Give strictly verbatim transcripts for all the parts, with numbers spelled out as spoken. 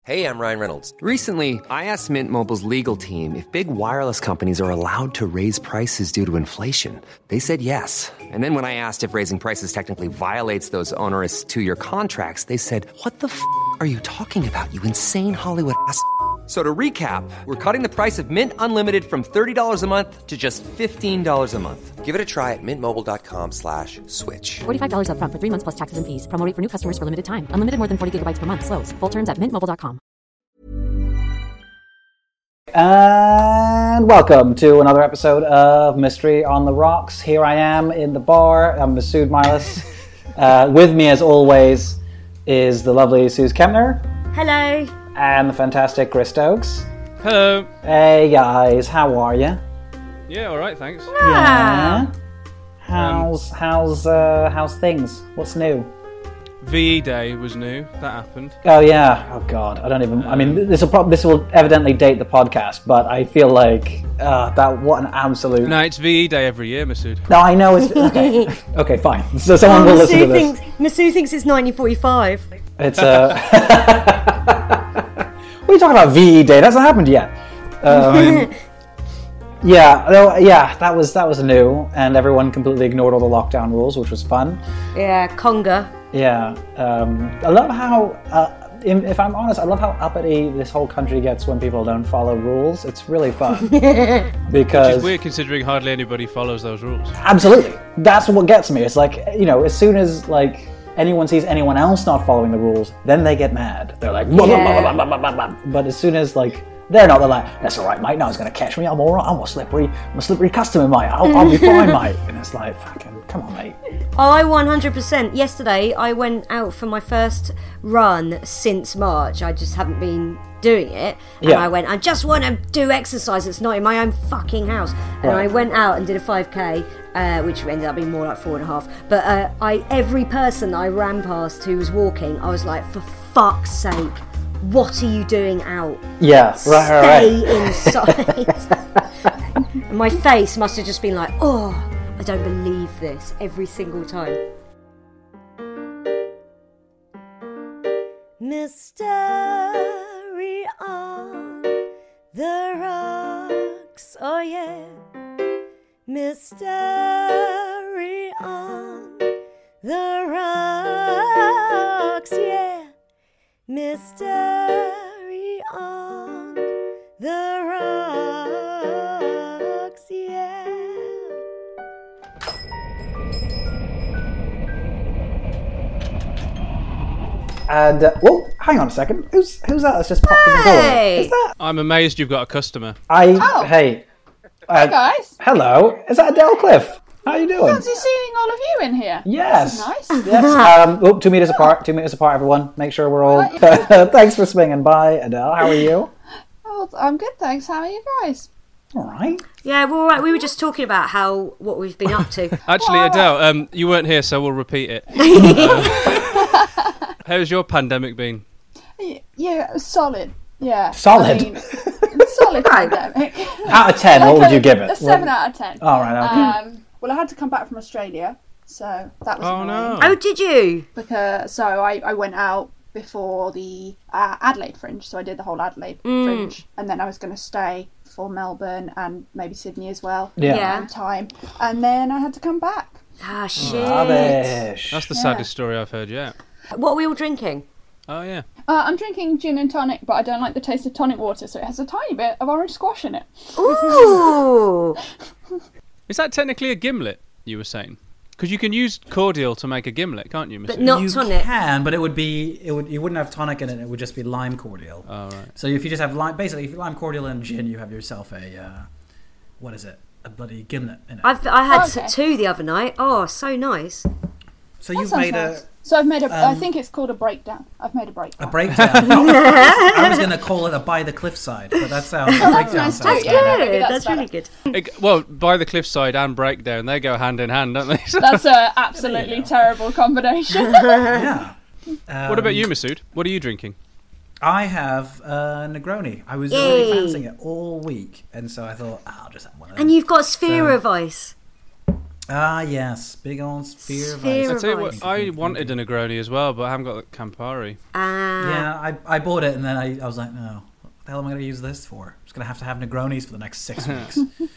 Hey, I'm Ryan Reynolds. Recently, I asked Mint Mobile's legal team if big wireless companies are allowed to raise prices due to inflation. They said yes. And then when I asked if raising prices technically violates those onerous two-year contracts, they said, what the f*** are you talking about, you insane Hollywood ass f- So to recap, we're cutting the price of Mint Unlimited from thirty dollars a month to just fifteen dollars a month. Give it a try at mintmobile.com slash switch. forty-five dollars up front for three months plus taxes and fees. Promo rate for new customers for limited time. Unlimited more than forty gigabytes per month. Slows full terms at mint mobile dot com. And welcome to another episode of Mystery on the Rocks. Here I am in the bar. I'm Masood Milas. uh, with me, as always, is the lovely Suze Kempner. Hello. And the fantastic Chris Stokes. Hello. Hey guys, how are you? Yeah, all right, thanks. Yeah. How's um, how's uh, how's things? What's new? V E Day was new. That happened. Oh yeah. Oh god. I don't even. I mean, this will probably this will evidently date the podcast, but I feel like uh, that. What an absolute. No, it's V E Day every year, Masood. No, I know it's okay. Okay, fine. So someone oh, will Masood listen to this. Thinks, Masood thinks it's nineteen forty-five. It's uh what are you talking about, V E Day? That hasn't happened yet. Um, yeah, no, yeah, that was that was new, and everyone completely ignored all the lockdown rules, which was fun. Yeah, conga. Yeah, um, I love how, uh, if I'm honest, I love how uppity this whole country gets when people don't follow rules. It's really fun. Because Which is weird considering hardly anybody follows those rules. Absolutely, that's what gets me. It's like, you know, as soon as like anyone sees anyone else not following the rules, then they get mad. They're like, blah, yeah. blah, blah, blah, blah, blah, blah. But as soon as like they're not, they're like, that's all right, mate. No one's gonna catch me. I'm all right. I'm a slippery, I'm a slippery customer, mate. I'll, I'll be fine, mate. And it's like, fucking, come on, mate. Oh, I one hundred percent. Yesterday, I went out for my first run since March. I just haven't been doing it. And yeah. I went, I just want to do exercise that's not in my own fucking house. And right. I went out and did a five K, uh, which ended up being more like four and a half. But uh, I, every person that I ran past who was walking, I was like, for fuck's sake, what are you doing out? Yeah, right, Stay right, inside. And my face must have just been like, oh, I don't believe this every single time. Mystery on the rocks, oh yeah. Mystery on the rocks, yeah. Mystery on the rocks, yeah. And uh, whoa, hang on a second. Who's who's that that's just popped in the door? Hey. Is that? I'm amazed you've got a customer. I Oh. hey. Uh, Hey guys, Hello. Is that Adele Cliff? How are you doing? fancy seeing all of you in here. Yes. This is nice. Yes. Um, oh, two meters apart. Two meters apart, everyone. Make sure we're all. Thanks for swinging by, Adele. How are you? Oh, I'm good, thanks. How are you guys? All right. Yeah, well, right. We were just talking about how what we've been up to. Actually, Adele, um, you weren't here, so we'll repeat it. How's your pandemic been? Y- Yeah, solid. Yeah. Solid? I mean, solid pandemic. Out of ten, what would you give it? A seven out of ten. All right. Okay. Um, well, I had to come back from Australia, so that was Oh, annoying. no. Oh, did you? Because so I, I went out before the uh, Adelaide Fringe, so I did the whole Adelaide Fringe, and then I was going to stay for Melbourne and maybe Sydney as well. Yeah. Yeah. in time, and then I had to come back. Ah, shit. Rubbish. That's the Yeah. saddest story I've heard yet. What are we all drinking? Oh, yeah. Uh, I'm drinking gin and tonic, but I don't like the taste of tonic water, so it has a tiny bit of orange squash in it. Ooh. Is that technically a gimlet, you were saying? Because you can use cordial to make a gimlet, can't you, Mister But not you tonic. can, but it would be it would you wouldn't have tonic in it. It would just be lime cordial. Oh, right. So if you just have lime, basically, if you lime cordial and gin, you have yourself a uh, what is it? A bloody gimlet in it. I've I had Okay. two the other night. Oh, so nice. so That you've sounds made nice. a So I've made a. I um, think it's called a breakdown. I've made a a breakdown. breakdown. I was going to call it a by the cliffside, but that sounds Oh, that's breakdown. nice too, sounds yeah. good. no, maybe Good. that's That's really better. good. It, well, by the cliffside and breakdown, they go hand in hand, don't they? That's a absolutely terrible combination. Yeah. Um, What about you, Masood? What are you drinking? I have uh, Negroni. I was Yay. really fancying it all week, and so I thought, oh, I'll just have one of them. And you've got Sphere So- of Ice. Uh, Ah, yes. Big old sphere, Sphere of I ice. tell you Ice. what, I wanted a Negroni as well, but I haven't got the Campari. Ah. Yeah, I, I bought it and then I, I was like, no, what the hell am I going to use this for? I'm just going to have to have Negronis for the next six weeks.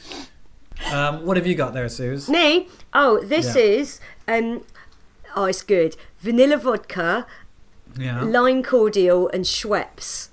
um, what have you got there, Suze? Me? Oh, this Yeah. is um oh, it's good. Vanilla vodka, Yeah. lime cordial, and Schweppes.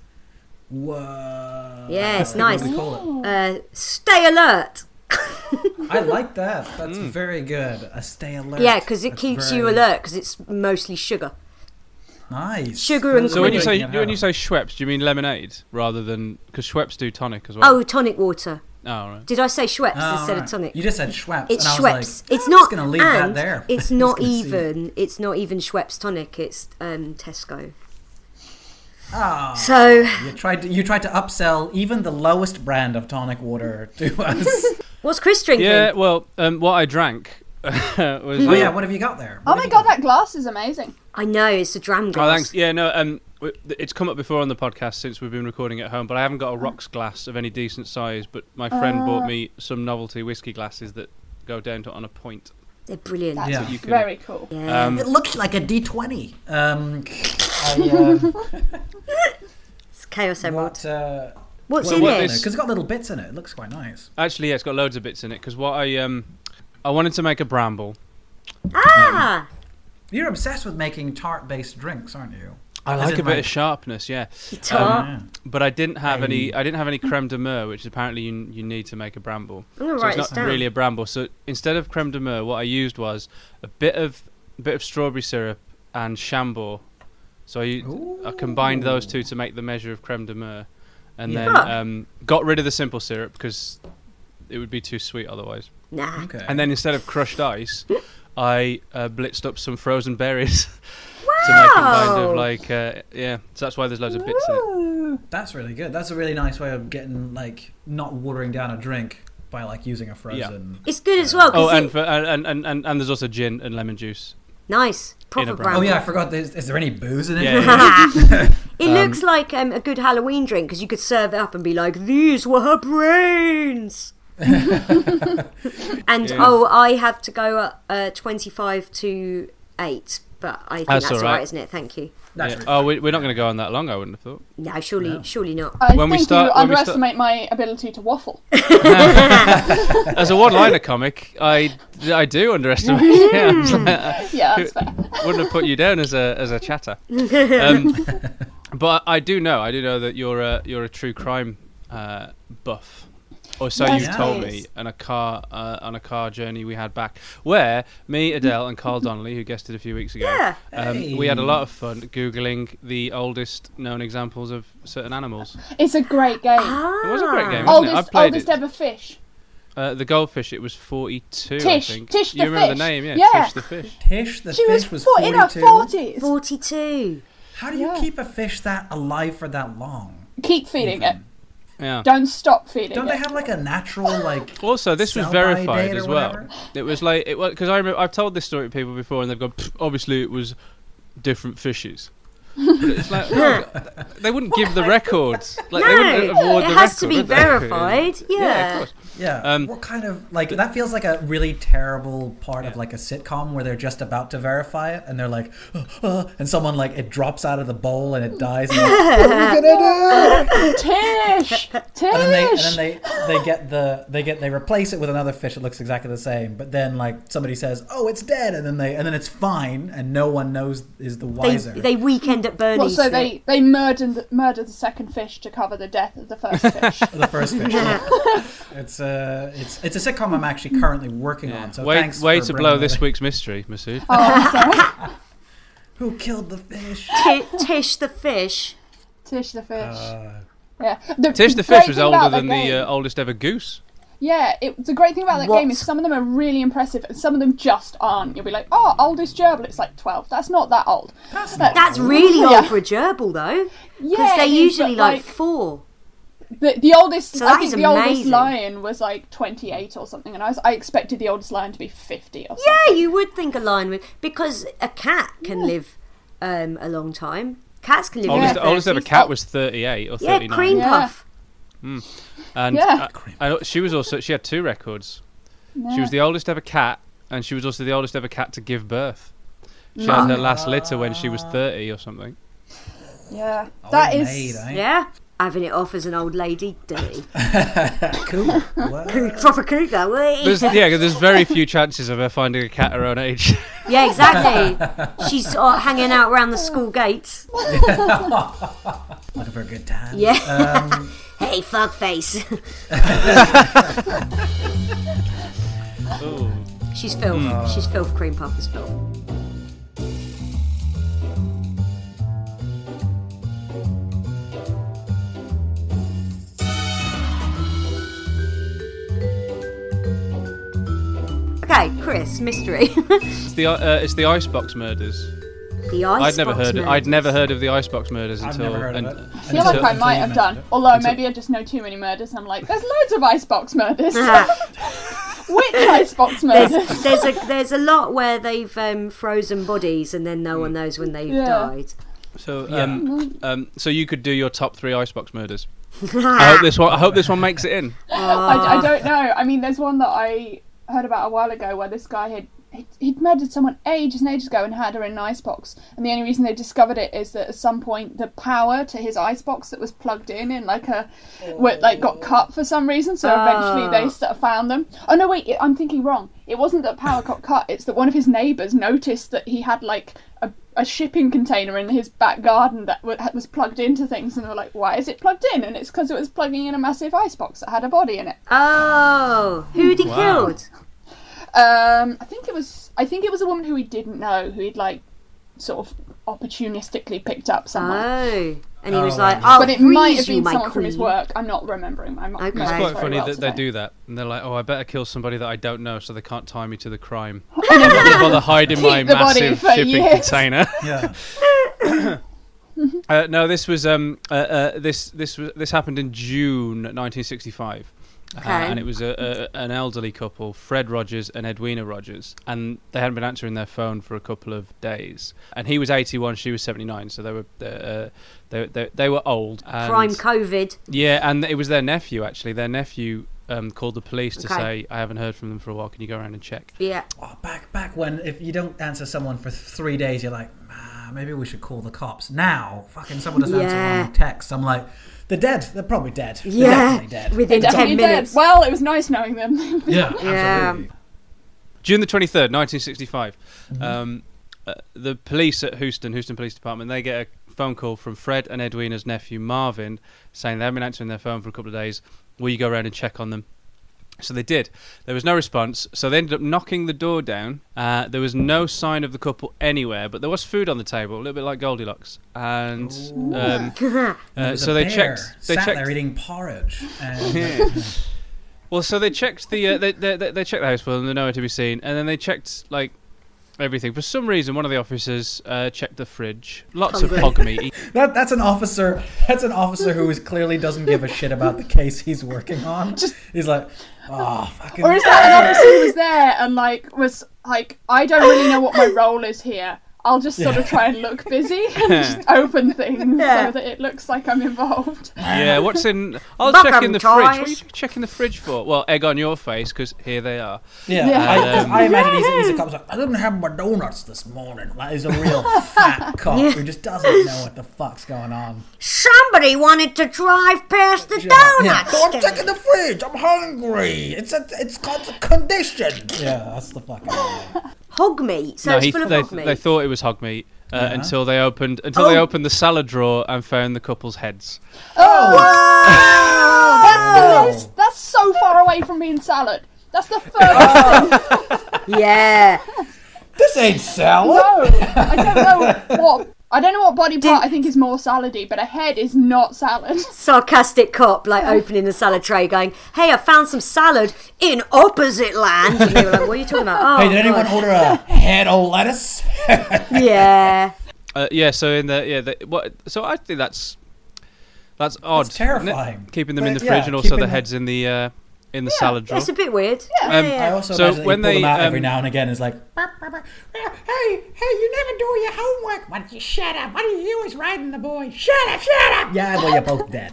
Whoa. Yeah, it's What nice. do we call it? Uh, stay alert. I like that. That's very good. A stay alert. Yeah, because it That's keeps very you alert because it's mostly sugar. Nice. Sugar and So when you say Quinine. when you say Schweppes, do you mean lemonade rather than because Schweppes do tonic as well? Oh, tonic water. Oh, right. Did I say Schweppes Oh, instead right. of tonic? You just said Schweppes. It's and I was Schweppes. like, it's I'm not. just gonna leave that and there. It's I'm not just gonna see. even. It's not even Schweppes tonic. It's um, Tesco. Ah. So You tried to you tried to upsell even the lowest brand of tonic water to us. what's Chris drinking? Yeah, well, um, what I drank was. Oh yeah, what have you got there? Oh What my have you god, got? that glass is amazing. I know it's a dram Oh, glass. thanks. Yeah, no, um, w- it's come up before on the podcast since we've been recording at home, but I haven't got a rocks glass of any decent size. But my friend Uh. bought me some novelty whiskey glasses that go down to on a point. They're brilliant. That's Yeah. You can- very cool. Yeah. Um, It looks like a D twenty. Um, I, uh, It's Chaos Emerald. what, uh, What's well, in what it? this- because it's got little bits in it. It looks quite nice. Actually, yeah, it's got loads of bits in it because what I um, I wanted to make a bramble. Ah, You're obsessed with making tart-based drinks, aren't you? I As like in, a bit of sharpness, yeah. tart. yeah. But I didn't have Hey. any. I didn't have any creme de menthe, which apparently you you need to make a bramble. I'm gonna so write it's this not down. really a bramble. So instead of creme de menthe, what I used was a bit of a bit of strawberry syrup and Chambord. So I, u- I combined those two to make the measure of creme de menthe, and Yeah. then Huh. um, got rid of the simple syrup because it would be too sweet otherwise. Nah. Okay. And then instead of crushed ice, I uh, blitzed up some frozen berries to make it kind of Wow. like uh, yeah. So that's why there's loads of bits in it. That's really good. That's a really nice way of getting like not watering down a drink by like using a frozen. It's good as well. 'cause Oh, and, it, for, and, and and and there's also gin and lemon juice. nice. Proper a brown- bramble. Oh yeah, I forgot. There's, is there any booze in it? Yeah. It looks like um, a good Halloween drink because you could serve it up and be like, "These were her brains." and Yeah. oh, I have to go at uh, twenty-five to eight, but I think That's that's, all all right, right. isn't it? Thank you. That's Yeah. really Oh, we, we're not going to go on that long. I wouldn't have thought. No, surely, surely not. I When we think start- you when we start- underestimate my ability to waffle. As a one-liner comic, I, I do underestimate. Yeah, I was like, uh, Yeah, that's fair. wouldn't have put you down as a as a chatter. Um, but I do know, I do know that you're a you're a true crime uh, buff, or so Yes, you told me please. on a car uh, on a car journey we had back, where me, Adele, and Carl Donnelly, who guested a few weeks ago, Yeah. um, we had a lot of fun googling the oldest known examples of certain animals. It's a great game. It was a great game, wasn't it? oldest I've played oldest it. ever fish. Uh, the goldfish, it was forty-two, Tish, I think. Tish you the remember fish. the name, yeah? Yeah. Tish the fish. Tish the She fish was, was four, in her forty-two. forties. Forty-two. How do you Yeah. keep a fish that alive for that long? Keep feeding it. Yeah. Don't stop feeding Don't it. they have like a natural like? Also, this was sell-by verified date or as well. whatever? It was like it was because I remember I've told this story to people before, and they've gone. "Pfft, obviously, it was different fishes. But it's like no, they wouldn't give the records. Like they wouldn't No, award it the has to record, be would they? verified. Yeah, Yeah. of course. Yeah. Um, what kind of like that feels like a really terrible part of like a sitcom where they're just about to verify it and they're like, "Uh, uh," and someone like it drops out of the bowl and it dies. And like, what are we gonna do? Tish, Tish. And then they and then they they get the they get they replace it with another fish that looks exactly the same. But then like somebody says, "Oh, it's dead," and then they and then it's fine, and no one knows is the They, wiser. they weekend at Bernie's. Well, so for they it. they murdered the, murdered the second fish to cover the death of the first fish. the first fish. Yeah. It's uh it's it's a sitcom I'm actually currently working Yeah. on. So way thanks way for to bringing blow that this in. week's mystery, Masood. Oh, I'm sorry. Who killed the fish? Ti- Tish the fish. Tish the fish. Uh, yeah. The Tish the great fish was thing older about that than the game- uh, oldest ever goose. Yeah, it, the great thing about that What? game is some of them are really impressive and some of them just aren't. You'll be like, oh, oldest gerbil, it's like twelve. That's not that old. that's That's- That's really Yeah. old for a gerbil, though. Because Yeah, they're it is, usually but, like, like- four. The, the oldest, So I that think is the oldest amazing. lion was like twenty-eight or something, and I, was, I expected the oldest lion to be fifty or something. Yeah, you would think a lion would. Because a cat can live um, a long time. Cats can live in Oldest, their oldest ever thirties. cat was thirty-eight or Yeah, thirty-nine. cream Yeah. puff. And Yeah. I, I know she was also she had two records. Yeah. She was the oldest ever cat, and she was also the oldest ever cat to give birth. She had her last litter when she was thirty or something. Yeah, that Old is. maid, eh? Yeah. Having it off as an old lady, dirty. Cool. What? Proper cougar, wee. There's, yeah, there's very few chances of her finding a cat her own age. Yeah, exactly. She's uh, hanging out around the school gates. Looking for a good time. Yeah. Um, Hey, fuckface. Ooh. She's filth. She's filth. Cream puff is filth. Okay, Chris, mystery. It's the uh, it's the Icebox murders. The Icebox I'd never heard. Of, I'd never heard of the Icebox murders I've until. never heard of and- it. I feel like I might have done. Although maybe I just know too many murders and I'm like, there's loads of icebox murders. Which icebox murders? There's, there's a there's a lot where they've um, frozen bodies and then no one knows when they've Yeah. died. So, Yeah. um, um, so you could do your top three Icebox murders. I hope this one. I hope this one makes it in. I, I don't know. I mean, there's one that I heard about a while ago where this guy had he'd, he'd murdered someone ages and ages ago and had her in an icebox. And the only reason they discovered it is that at some point the power to his icebox that was plugged in in like a where, like got cut for some reason. So eventually they st- found them. Oh no, wait, I'm thinking wrong. It wasn't that power got cut. It's that one of his neighbours noticed that he had like a a shipping container in his back garden that w- was plugged into things, and they were like, why is it plugged in? And it's because it was plugging in a massive icebox that had a body in it. Oh, who'd he Wow. killed? Um, I think it was I think it was a woman who he didn't know, who he'd like sort of opportunistically picked up somewhere. Oh, and he was Oh, like, right. "I'll But it freeze might have you, been my someone from his queen." work. I'm not remembering. I'm not Okay. It's It's quite very funny well that they today. do that, and they're like, "Oh, I better kill somebody that I don't know, so they can't tie me to the crime." I'm not going to bother hiding my Keep the body massive for shipping years. container. Yeah. Uh, no, this was um uh, uh, this this was this happened in June nineteen sixty-five, Okay. uh, and it was a, a an elderly couple, Fred Rogers and Edwina Rogers, and they hadn't been answering their phone for a couple of days. And he was eighty-one, she was seventy-nine, so they were uh, they, they they were old. And Prime COVID. Yeah, and it was their nephew actually. Their nephew um, called the police to Okay. say, "I haven't heard from them for a while. Can you go around and check?" Yeah. Oh, back back when if you don't answer someone for three days, you're like, ah, maybe we should call the cops. Now, fucking someone doesn't Yeah. answer one text. I'm like, they're dead. They're probably dead. They're Yeah. definitely dead. Within Definitely ten dead. minutes. Well, it was nice knowing them. Yeah, Yeah. absolutely. June the twenty-third, nineteen sixty-five. Um, uh, the police at Houston, Houston Police Department, they get a phone call from Fred and Edwina's nephew Marvin saying they haven't been answering their phone for a couple of days. Will you go around and check on them? So they did. There was no response, so they ended up knocking the door down. Uh, there was no sign of the couple anywhere, but there was food on the table, a little bit like Goldilocks. And um, uh, There's so a they bear checked. They sat checked. there eating porridge. And, Yeah. Well, so they checked the uh, they, they they they checked the house full and they're nowhere to be seen, and then they checked like everything. For some reason, one of the officers uh, checked the fridge. Lots of hog meat. That that's an officer. That's an officer who is clearly doesn't give a shit about the case he's working on. Just he's like, oh fucking. Or is that an officer who was there and like was like, I don't really know what my role is here. I'll just sort of try and look busy and just open things Yeah. so that it looks like I'm involved. Yeah, what's in? I'll Buck check 'em, in the Toys. fridge. What are you checking the fridge for? Well, egg on your face, because here they are. Yeah, Yeah. I, 'cause Um, I imagine he's, he's a cop. He's like, I didn't have my donuts this morning. Like, he's a real fat cop who just doesn't know what the fuck's going on. Somebody wanted to drive past the Yeah. donut So I'm stand. checking the fridge. I'm hungry. It's a, it's called a condition. Yeah, that's the fucking. Hog meat. So no, it's he, full of they, hog meat. they thought it was hog meat uh, Yeah. until they opened until they Oh. opened the salad drawer and found the couple's heads. Oh, that's, the most, that's so far away from being salad. That's the furthest thing. Yeah. This ain't salad. No, I don't know what. I don't know what body part I think is more salady, but a head is not salad. Sarcastic cop, like opening the salad tray, going, "Hey, I found some salad in opposite land." And they were like, "What are you talking about?" Oh, Hey, did anyone God. order a head of lettuce? Yeah. Uh, yeah, so in the yeah, the, what? So I think that's that's odd. That's isn't it? terrifying. Keeping them in But, the yeah, fridge and also keeping the them- heads in the uh, in the salad drawer. It's a bit weird. Yeah. Um, yeah, I also So imagine that when you pull they, them out every um, now and again. It's like, hey, hey, you never do your homework. Why don't you shut up? What are you always riding the boy? Shut up, shut up. Yeah, well, you're both dead.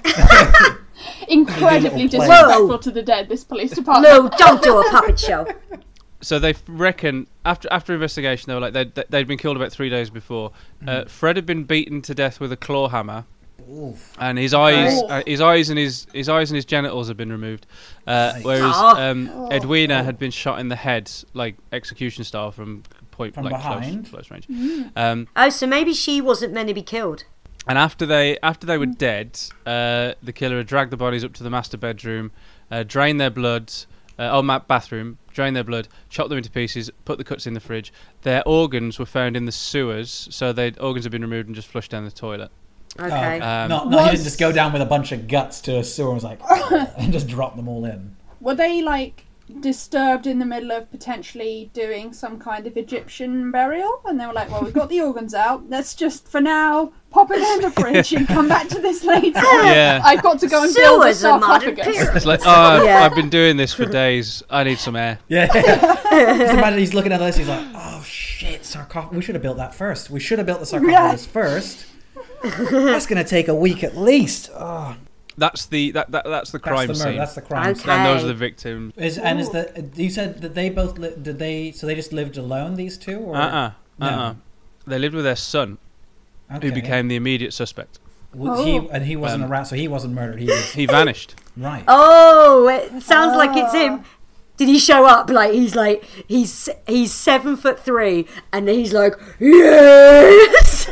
Incredibly Little play. disrespectful to the dead, this police department. No, don't do a puppet show. so they reckon after after investigation, they were like they'd, they'd been killed about three days before. Mm. Uh, Fred had been beaten to death with a claw hammer. Oof. And his eyes, Oh. uh, his eyes, and his his eyes and his genitals had been removed, uh, Nice. whereas Oh. um, Oh. Edwina had been shot in the head, like execution style, from point From like behind? close, close range. Um, Oh, so maybe she wasn't meant to be killed. and after they after they were dead, uh, the killer had dragged the bodies up to the master bedroom, uh, drained their blood, uh, oh, ma- bathroom, drained their blood, chopped them into pieces, put the cuts in the fridge. Their organs were found in the sewers, so their organs had been removed and just flushed down the toilet. Okay. Oh, Um, no, no, he Was- didn't just go down with a bunch of guts to a sewer and was like, and just drop them all in. Were they like disturbed in the middle of potentially doing some kind of Egyptian burial? And they were like, well, we've got the organs out. Let's just, for now, pop it in the fridge and come back to this later. Yeah. I've got to go and build a Sewers are modern sarcophagus. pyramids. It's like, oh, I've, Yeah. I've been doing this for days. I need some air. Yeah. Just imagine he's looking at this, he's like, oh shit, sarcophagus. We should have built that first. We should have built the sarcophagus first. That's going to take a week at least. Oh, That's the that, that that's the that's crime the murder. scene. That's the crime Okay. scene. And those are the victims. Is, and is the you said that they both li- did they so they just lived alone, these two? Or? Uh uh No. uh uh. They lived with their son, Okay. who became the immediate suspect. Well, he Oh. and he wasn't Um, around, so he wasn't murdered. He was He vanished. right. Oh, it sounds like it's him. Did he show up? Like he's like he's he's seven foot three, and he's like yes.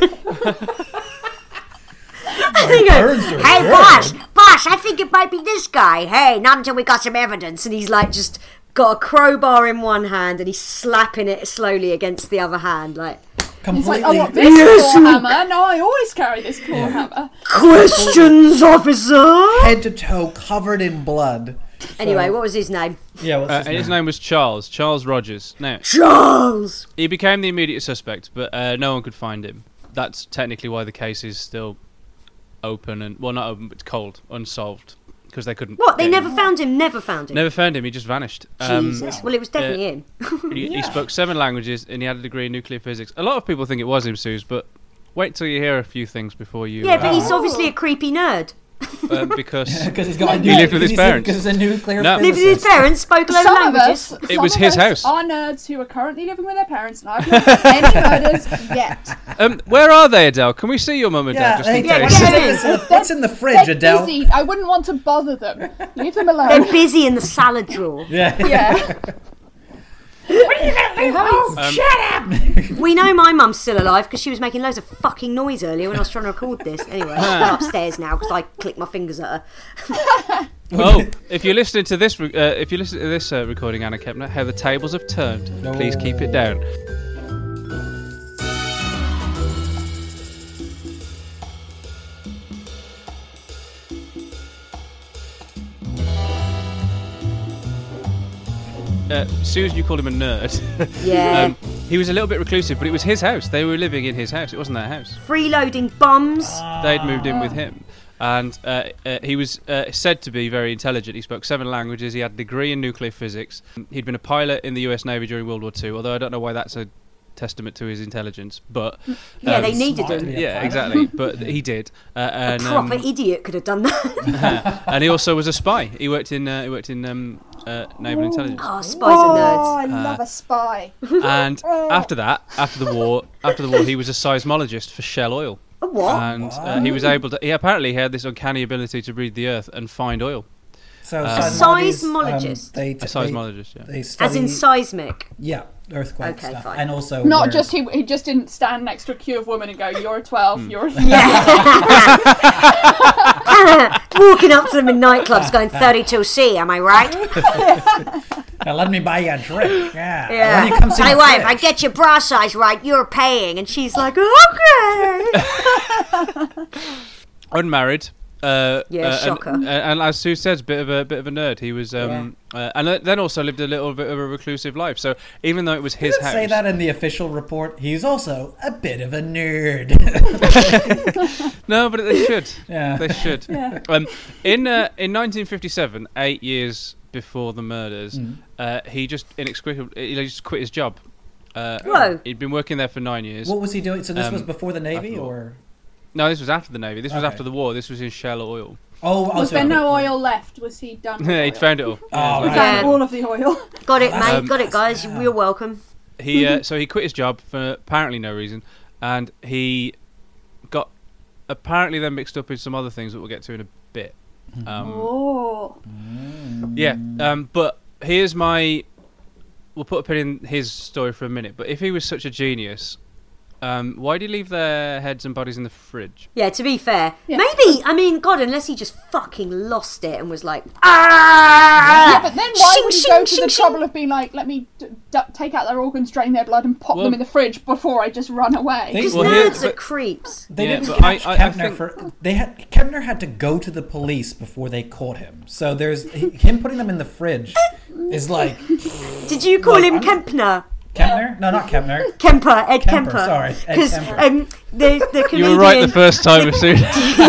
And he goes, hey boss, boss, I think it might be this guy. Hey, not until we got some evidence. And he's like just got a crowbar in one hand and he's slapping it slowly against the other hand, like He's like, Completely. I want this Yes, claw you- hammer. No, I always carry this claw hammer. questions, officer. Head to toe covered in blood. Anyway, So- what was his name? Yeah, what's Uh, his and his name? name was Charles. Charles Rogers. Now Charles. he became the immediate suspect, but uh, no one could find him. That's technically why the case is still open and well, not open, but cold, unsolved, because they couldn't. What? They get never him. found him. Never found him. Never found him. He just vanished. Um, Jesus. Well, it was definitely him. He, he spoke seven languages and he had a degree in nuclear physics. A lot of people think it was him, Suze, but wait till you hear a few things before you. Yeah, but uh, he's obviously a creepy nerd. uh, because Because he's got. He lived with his parents. Because he's a nuclear No. Lived with his physicist. parents, spoke a load of Some of languages. us, It some was of his us house. are nerds who are currently living with their parents, and I've not done any murders yet. um, where are they, Adele? Can we see your mum and Yeah, dad just in hey, Yeah, case? get what's, in. in the, what's in the fridge, They're Adele? busy. I wouldn't want to bother them. Leave them alone. They're busy in the salad drawer. Yeah. Yeah. Um, We know my mum's still alive because she was making loads of fucking noise earlier when I was trying to record this. Anyway, she's gone upstairs now because I clicked my fingers at her. Oh, if you're listening to this, re- uh, if you listen to this uh, recording, Anna Kepner, how the tables have turned. Please keep it down. Uh, Susan, you called him a nerd. Yeah. um, he was a little bit reclusive, but it was his house. They were living in his house. It wasn't their house. Freeloading bombs. They'd moved in with him. And uh, uh, he was uh, said to be very intelligent. He spoke seven languages. He had a degree in nuclear physics. He'd been a pilot in the U S Navy during World War Two, although I don't know why that's a testament to his intelligence. But Yeah, um, they needed smart. him. yeah, exactly. But he did. Uh, and, Proper um, idiot could have done that. and he also was a spy. He worked in uh, he worked in um, uh, naval intelligence. Oh, spies Oh, and I nerds. Uh, love a spy. And after that, after the war, after the war, he was a seismologist for Shell Oil. A what? And uh, he was able to. He apparently had this uncanny ability to read the earth and find oil. So Uh, seismologists, seismologist? Um, they, A seismologist, yeah. They, they As study, in seismic. yeah, earthquake Okay, stuff, fine. and also Not where- just he, he just didn't stand next to a queue of women and go, "You're a twelve, Hmm. you're a Walking up to them in nightclubs going thirty-two C, am I right? Now let me buy you a drink. Yeah. Yeah. When you come see Tell you my what, if I fridge. get your bra size right, you're paying. And she's like, okay. Unmarried. Uh, Yeah, uh, shocker. And, and as Sue says, bit of a bit of a nerd. He was, um, uh, and then also lived a little bit of a reclusive life. So even though it was his Didn't house, say that in the official report. He's also a bit of a nerd. no, but they should. Yeah. They should. Um, in uh, in nineteen fifty-seven, eight years before the murders, Mm. uh, he just inexplicably he just quit his job. Uh, Whoa. He'd been working there for nine years. What was he doing? So this Um, was before the Navy, after all. or No, this was after the Navy. This was Okay. after the war. This was in Shell Oil. Oh, oh Was so there it- no oil left? Was he done? with Yeah, oil? he'd found it all. Oh, He right. found Yeah. all of the oil. Got it, mate. Um, Got it, guys. You're welcome. He uh, so he quit his job for apparently no reason, and he got apparently then mixed up in some other things that we'll get to in a bit. Um, Oh. yeah, um, but here's my. We'll put a pin in his story for a minute. But if he was such a genius, um, why did he leave their heads and bodies in the fridge? Yeah, to be fair, Yeah. maybe, I mean, God, unless he just fucking lost it and was like, ah! Yeah, but then why Shing, would he shing, go to shing, the shing. trouble of being like, let me d- d- take out their organs, drain their blood, and pop Well- them in the fridge before I just run away? They- Because Well, here- nerds are but- creeps. They Yeah, didn't but catch I- I- I Kempner think- for they had Kempner had to go to the police before they caught him. So there's he- him putting them in the fridge is like Did you call Like, him I'm- Kempner? Kempner? No, not Kempner. Kemper, Ed Kemper, Kemper. sorry, Ed Because Kemper. um, the, the You comedian... were right the first time, Masood.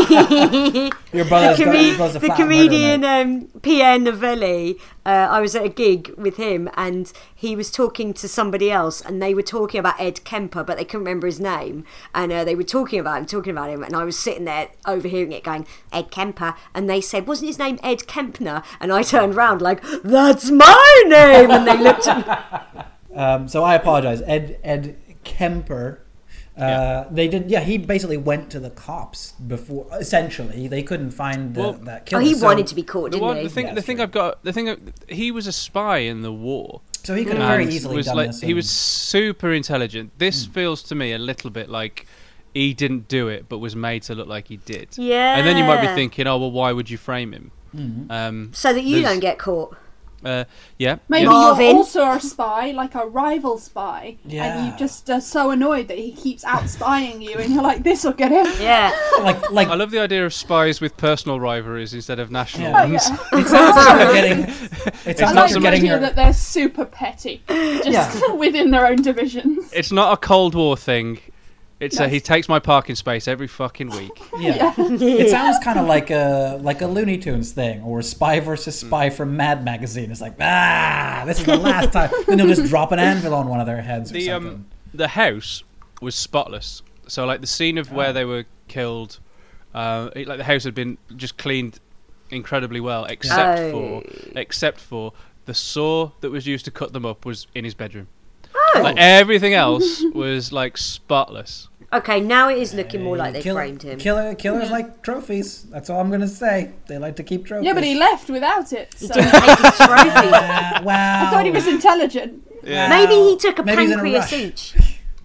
Your brother's the, got, comed- your brother's a the flat comedian murderer, um, Pierre Novelli, uh, I was at a gig with him and he was talking to somebody else and they were talking about Ed Kemper but they couldn't remember his name and uh, they were talking about him talking about him and I was sitting there overhearing it going Ed Kemper and they said wasn't his name Ed Kempner and I turned round like that's my name and they looked at me. Um, so I apologize, Ed Ed Kemper. Uh, Yeah. They did. Yeah, he basically went to the cops before. Essentially, they couldn't find the, Well- that Oh, killer. he so, wanted to be caught, The, didn't one, he? the thing, Yeah, the thing true. I've got, the thing, he was a spy in the war. So he could have very and easily was done like, this. He and- was super intelligent. This feels to me a little bit like he didn't do it, but was made to look like he did. Yeah. And then you might be thinking, oh well, why would you frame him? Mm-hmm. Um, So that you there's- don't get caught. Uh, yeah. Maybe yeah. Marvin. you're also a spy, like a rival spy, Yeah. and you just are so annoyed that he keeps out spying you, and you're like, this will get him. Yeah. like like I love the idea of spies with personal rivalries instead of national Yeah. Oh, ones. yeah. it sounds like you're getting. It It's sounds I not like like so you're the much- getting idea your. that they're super petty, just Yeah. within their own divisions. It's not a Cold War thing. It's No. a, he takes my parking space every fucking week. Yeah. It sounds kind of like a like a Looney Tunes thing, or Spy versus Spy from Mad Magazine. It's like, ah, this is the last time. Then they'll just drop an anvil on one of their heads or The something. um the house was spotless. So like the scene of where they were killed, uh, it, like the house had been just cleaned incredibly well, except Oh. for except for the saw that was used to cut them up was in his bedroom. Oh. Like everything else was like spotless. Okay, now it is looking more like they Kill- framed him. Killer, killers like trophies. That's all I'm gonna say. They like to keep trophies. Yeah, but he left without it. So Didn't take his trophy. Ah, wow. I thought he was intelligent. Yeah. Maybe he took a Maybe he's in a pancreas rush. each.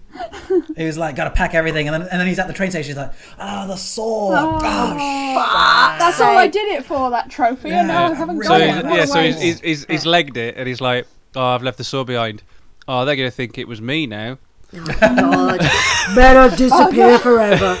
He was like, gotta pack everything, and then and then he's at the train station. He's like, ah, the sword. Oh, Gosh. That's all I did it for, that trophy, and now I Yeah, haven't So got really. it. he's, What yeah, a so he's, waste. he's, he's, he's legged it, and he's like, "Oh, I've left the saw behind. Oh, they're gonna think it was me now." God, better disappear Oh, no. forever.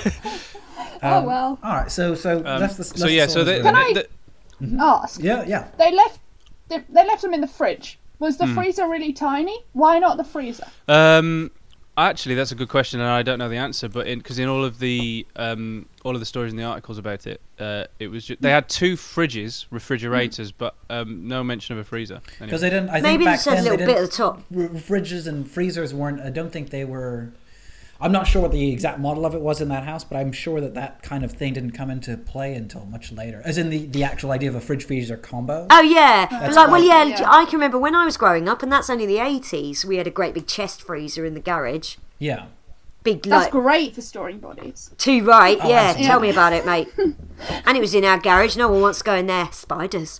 Oh well. All right, so so Um, that's the. so yeah, so the, Can I- the, Ask. yeah, yeah. They left. They, they left them in the fridge. Was the Hmm. freezer really tiny? Why not the freezer? Um, actually, that's a good question, and I don't know the answer. But in because in all of the um, all of the stories in the articles about it, uh, it was ju- they had two fridges, refrigerators, but um, no mention of a freezer. Because Anyway. they didn't. I think Maybe back just a then they little bit didn't. at the top. r- fridges and freezers weren't. I don't think they were. I'm not sure what the exact model of it was in that house, but I'm sure that that kind of thing didn't come into play until much later. As in the, the actual idea of a fridge freezer combo. Oh yeah, but like, well, right. yeah, Yeah. I can remember when I was growing up, and that's only the eighties. We had a great big chest freezer in the garage. Yeah. Big, That's like, great for storing bodies. too right. Oh, yeah, I see. tell me about it, mate. And it was in our garage. No one wants to go in there. Spiders.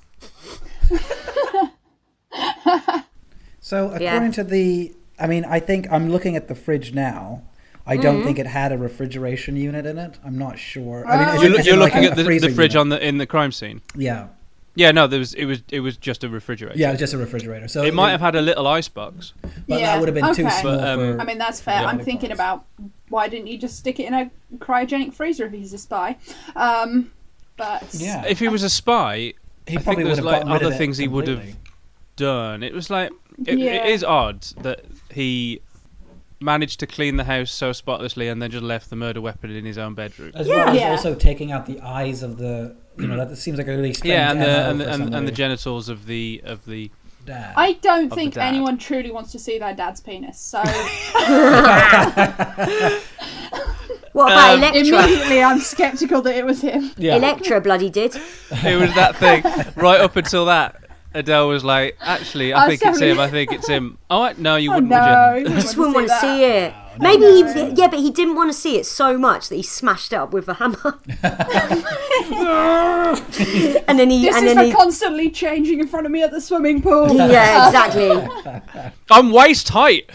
So according Yeah. to the, I mean, I think I'm looking at the fridge now. I Mm-hmm. don't think it had a refrigeration unit in it. I'm not sure. I Oh. mean, is You're, it- loo- is you're it like looking a- at a the, freezer the fridge unit? on the in the crime scene. Yeah. Yeah, no, there was it was it was just a refrigerator. Yeah, it was just a refrigerator. So It might have had a little ice box. but Yeah, that would have been too okay. small But, um, for. I mean, that's fair. Yeah. I'm thinking about why didn't you just stick it in a cryogenic freezer if he's a spy? Um, but yeah. If he was a spy, he I think probably would there's have like gotten rid other of it things he would have completely. done. It was like it, Yeah. it is odd that he managed to clean the house so spotlessly and then just left the murder weapon in his own bedroom. As well as Yeah. also taking out the eyes of the, you know, that seems like a really strange Yeah, and the M O and the, for and, and the somebody. genitals of the of the. Dad. I don't the think dad. anyone truly wants to see their dad's penis. So Well, What about Um, Electra? Immediately, I'm sceptical that it was him. Yeah. Electra bloody did. It was that thing. Right up until that, Adele was like, actually, I Oh, think it's sorry. him. I think it's him. Oh, what? No, you Oh wouldn't, no, would you? he He just wouldn't want to that. see it. Maybe he, yeah, but he didn't want to see it so much that he smashed it up with a hammer. and then he, This and is then for he, constantly changing in front of me at the swimming pool. yeah, exactly. I'm waist height.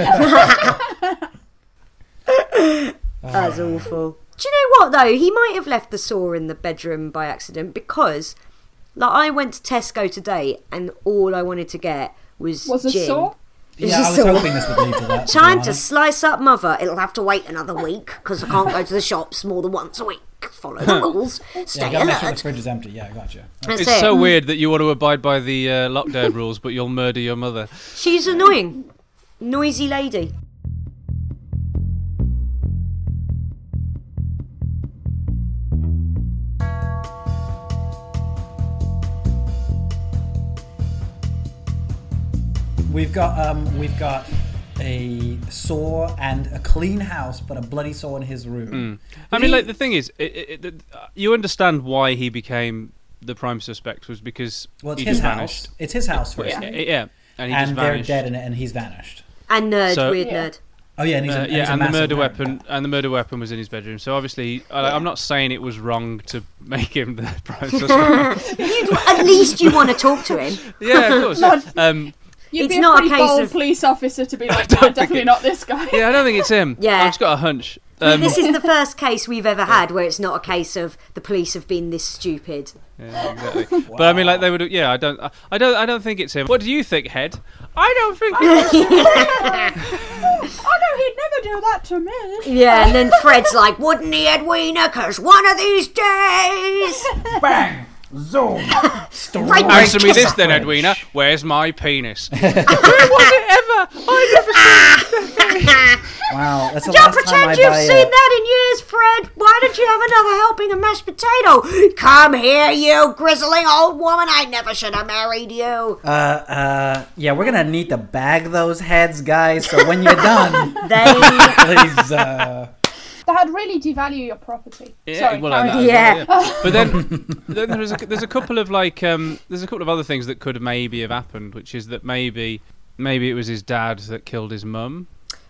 That's awful. Do you know what though? He might have left the saw in the bedroom by accident because, like, I went to Tesco today and all I wanted to get was Was a gin. saw? It was Yeah, a I was saw. hoping this would lead to that. to be Time to honest. slice up mother. It'll have to wait another week because I can't go to the shops more than once a week. Follow the rules. Yeah, Stay you gotta make sure the alert. fridge is empty. Yeah, I got you. That's It's it. so weird that you want to abide by the uh, lockdown rules, but you'll murder your mother. She's annoying. Noisy lady. We've got um, we've got a saw and a clean house, but a bloody saw in his room. I mean, like, the thing is, it, it, it, uh, you understand why he became the prime suspect was because Well, it's he his just house. vanished. It's his house first, Yeah, yeah, and he just and they're vanished. dead in it, and he's vanished. And nerd, So- weird Yeah. nerd. Oh yeah, and he's a, Uh, and he's yeah, a and the massive murder nerd. weapon, and the murder weapon was in his bedroom. So obviously, I, I'm not saying it was wrong to make him the prime suspect. You'd, at least you want to talk to him. Yeah, of course. yeah. Um, You'd It's be a not a pretty case bold of- police officer to be like, don't no, think definitely it- not this guy. yeah, I don't think it's him. Yeah. I've just got a hunch. Um, This is the first case we've ever had where it's not a case of the police have been this stupid. yeah, exactly. But I mean, like, they would. Yeah, I don't. I, I don't. I don't think it's him. What do you think, Head? I don't think. It's him. Oh no, he'd never do that to me. Yeah, and then Fred's like, wouldn't he, Edwina? Because one of these days... Bang! Zoom! Right, Answer me kiss this her. then, Edwina. Where's my penis? Where was it ever? I never seen it. Wow, that's the Don't last time I pretend you've buy seen a, that in years, Fred. Why don't you have another helping of mashed potato? Come here, you grizzling old woman. I never should have married you. Uh, uh, yeah, we're gonna need to bag those heads, guys. So when you're done, They... please. Uh, That'd really devalue your property. Yeah, Sorry, well, carry I know, on. Yeah. yeah. But then, then there's a there's a couple of like um there's a couple of other things that could maybe have happened, which is that maybe maybe it was his dad that killed his mum,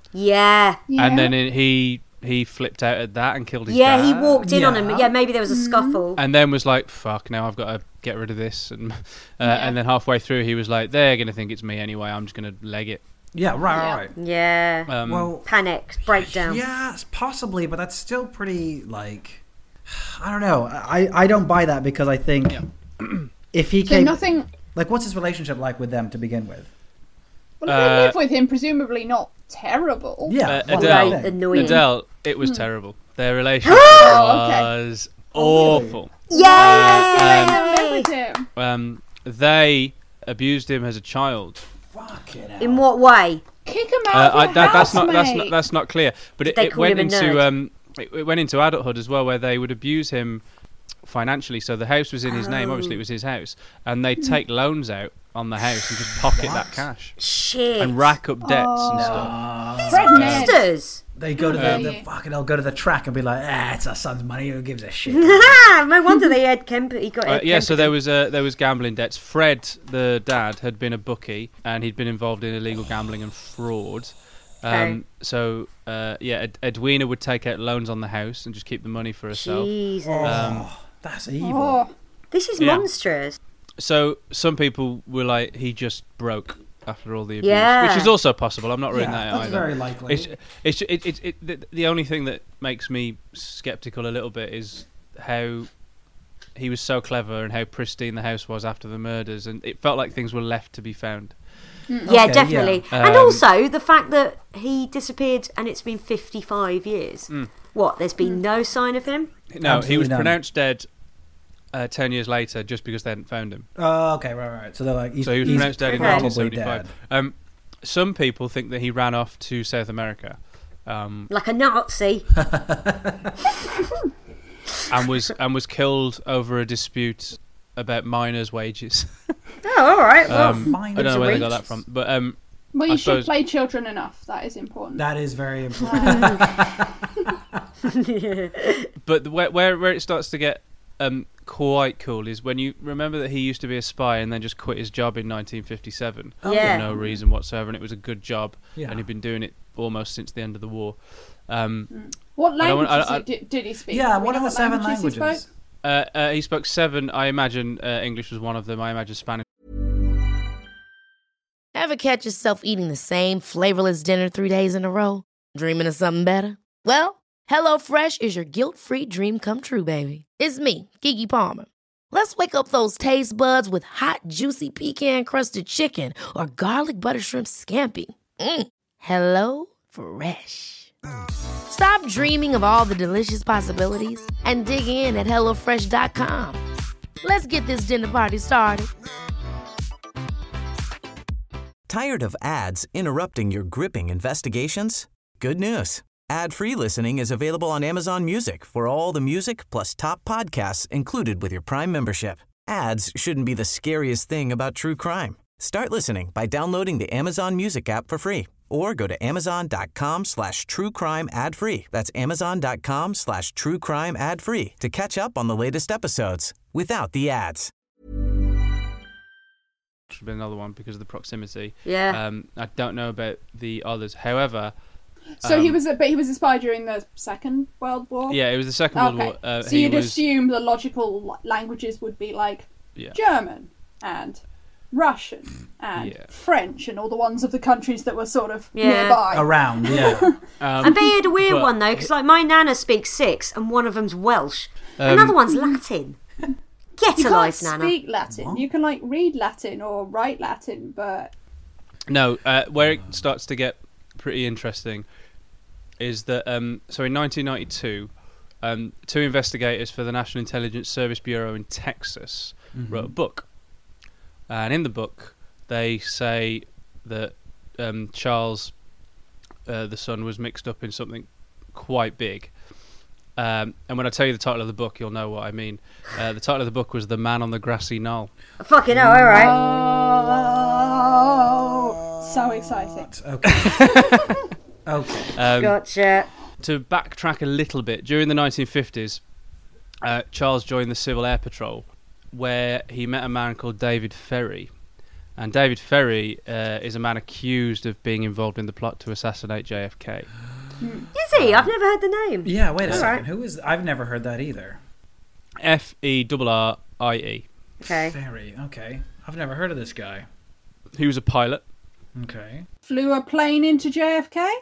Yeah. Yeah. and then it, he he flipped out at that and killed his Yeah, dad. he walked in on him. Yeah. Yeah, maybe there was a scuffle. And then was like, "Fuck! Now I've got to get rid of this." And uh, and then halfway through, he was like, "They're gonna think it's me anyway. I'm just gonna leg it." yeah, right, right, right. Yeah. Um, Well, Panic, breakdown. yeah, possibly, but that's still pretty like. I don't know. I I don't buy that because I think if he So came, nothing. like, what's his relationship like with them to begin with? Well, if Uh, they live with him, presumably not terrible. Yeah, Uh, well, Adele. that's the thing. Annoying. Adele, it was terrible. Their relationship Oh, okay. was awful. They Yay! don't live with him. Um, they abused him as a child. Fucking hell. In what way? Kick him Uh, out I, of the that, house, that's not that's mate. not that's not clear. But it, they it call went him a into nerd? um, it, it went into adulthood as well, where they would abuse him financially. So the house was in his name. Obviously, it was his house, and they'd take loans out on the house and just pocket that cash Shit. and rack up debts and Oh. stuff. Fred Ned. Monsters. They go to the, Um, the fucking. They'll go to the track and be like, "Ah, it's our son's money. Who gives a shit?" No wonder they had Kemp. He got Uh, Ed yeah, so Kemp- there was uh, there was gambling debts. Fred, the dad, had been a bookie and he'd been involved in illegal gambling and fraud. Um, Okay. So uh, yeah, Ed- Edwina would take out loans on the house and just keep the money for herself. Jesus. Um, That's evil. Oh, This is Yeah. monstrous. So some people were like, he just broke after all the abuse, Yeah. which is also possible. I'm not ruling Yeah, that out that's either. very likely. It's, it's, it, it, it, the, the only thing that makes me skeptical a little bit is how he was so clever and how pristine the house was after the murders, and it felt like things were left to be found. Yeah, Okay, definitely. yeah. And Um, also the fact that he disappeared and it's been fifty-five years. Mm. What? There's been no sign of him? No, he Absolutely was none. pronounced dead uh, ten years later just because they hadn't found him. Oh, okay, right, right. So they're like, he's, So he was he's pronounced dead in Okay. nineteen probably seventy-five. dead. Um, some people think that he ran off to South America. Um, Like a Nazi? and was and was killed over a dispute about miners' wages. Oh, all right. Well, Um, I don't know where they got that from, but um, well, I you suppose- should play children enough. That is important. That is very important. But the, where, where where it starts to get um, quite cool is when you remember that he used to be a spy and then just quit his job in nineteen fifty-seven Yeah. for no reason whatsoever, and it was a good job, Yeah. and he'd been doing it almost since the end of the war. Um, What I don't want- languages I- I- did, did he speak? Yeah, Do we what know are the seven he languages? spoke? uh, uh, he spoke seven. I imagine uh, English was one of them. I imagine Spanish. Ever catch yourself eating the same flavorless dinner three days in a row? Dreaming of something better? Well, HelloFresh is your guilt-free dream come true, baby. It's me, Keke Palmer. Let's wake up those taste buds with hot, juicy pecan-crusted chicken or garlic butter shrimp scampi. Mm. Hello Fresh. Stop dreaming of all the delicious possibilities and dig in at hello fresh dot com. Let's get this dinner party started. Tired of ads interrupting your gripping investigations? Good news. Ad-free listening is available on Amazon Music for all the music plus top podcasts included with your Prime membership. Ads shouldn't be the scariest thing about true crime. Start listening by downloading the Amazon Music app for free or go to amazon.com slash true crime ad free. That's amazon.com slash true crime ad free to catch up on the latest episodes without the ads. Which would be another one because of the proximity. Yeah. Um, I don't know about the others. However, So he um, was, a, but he was a spy during the Second World War. yeah, it was the Second World Okay. War. Uh, so he you'd was, assume the logical la- languages would be like yeah. German and Russian and Yeah. French and all the ones of the countries that were sort of Yeah. nearby. Around, yeah. Um, I bet you had a weird but- one though, because like my nana speaks six, and one of them's Welsh. Um, Another one's Latin. Get You a can't life, nana. speak Latin. You can like read Latin or write Latin, but No, uh, where it starts to get pretty interesting is that um, so in nineteen ninety-two, um, two investigators for the National Intelligence Service Bureau in Texas Mm-hmm. wrote a book, and in the book they say that um, Charles, uh, the son, was mixed up in something quite big. Um, and when I tell you the title of the book, you'll know what I mean. Uh, the title of the book was "The Man on the Grassy Knoll." Fucking hell, alright. oh, so exciting. Okay. Okay. Um, Gotcha. to backtrack a little bit, during the nineteen fifties, uh, Charles joined the Civil Air Patrol, where he met a man called David Ferry. And David Ferry uh, is a man accused of being involved in the plot to assassinate J F K. Is he? I've never heard the name. Yeah, wait a All second. right. Who is... I've never heard that either. F E R R I E. Okay. Very, okay. I've never heard of this guy. He was a pilot. Okay. Flew a plane into J F K?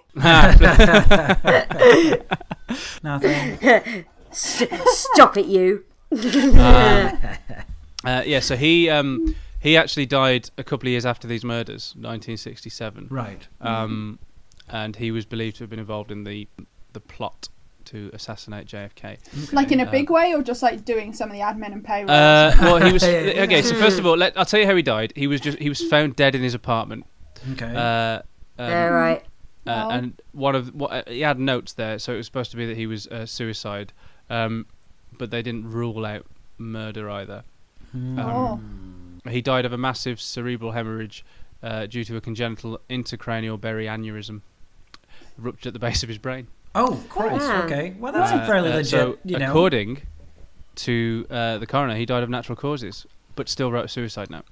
Nothing. Stop it, you. Uh, uh, yeah, so he um, he actually died a couple of years after these murders, nineteen sixty-seven. Right. Um, and he was believed to have been involved in the the plot to assassinate J F K. Like in a Uh, big way, or just like doing some of the admin and payroll? Uh, well, he was Yeah, yeah, yeah. okay. So first of all, let, I'll tell you how he died. He was just he was found dead in his apartment. Okay. Uh, um, Yeah, right. uh, Oh. and one of what uh, he had notes there, so it was supposed to be that he was uh, suicide, um, but they didn't rule out murder either. oh. He died of a massive cerebral hemorrhage uh, due to a congenital intercranial berry aneurysm ruptured at the base of his brain. Oh, Christ. Yeah. Okay. Well, that's Uh, a fairly uh, legit, so you know. according to uh, the coroner, he died of natural causes, but still wrote a suicide note.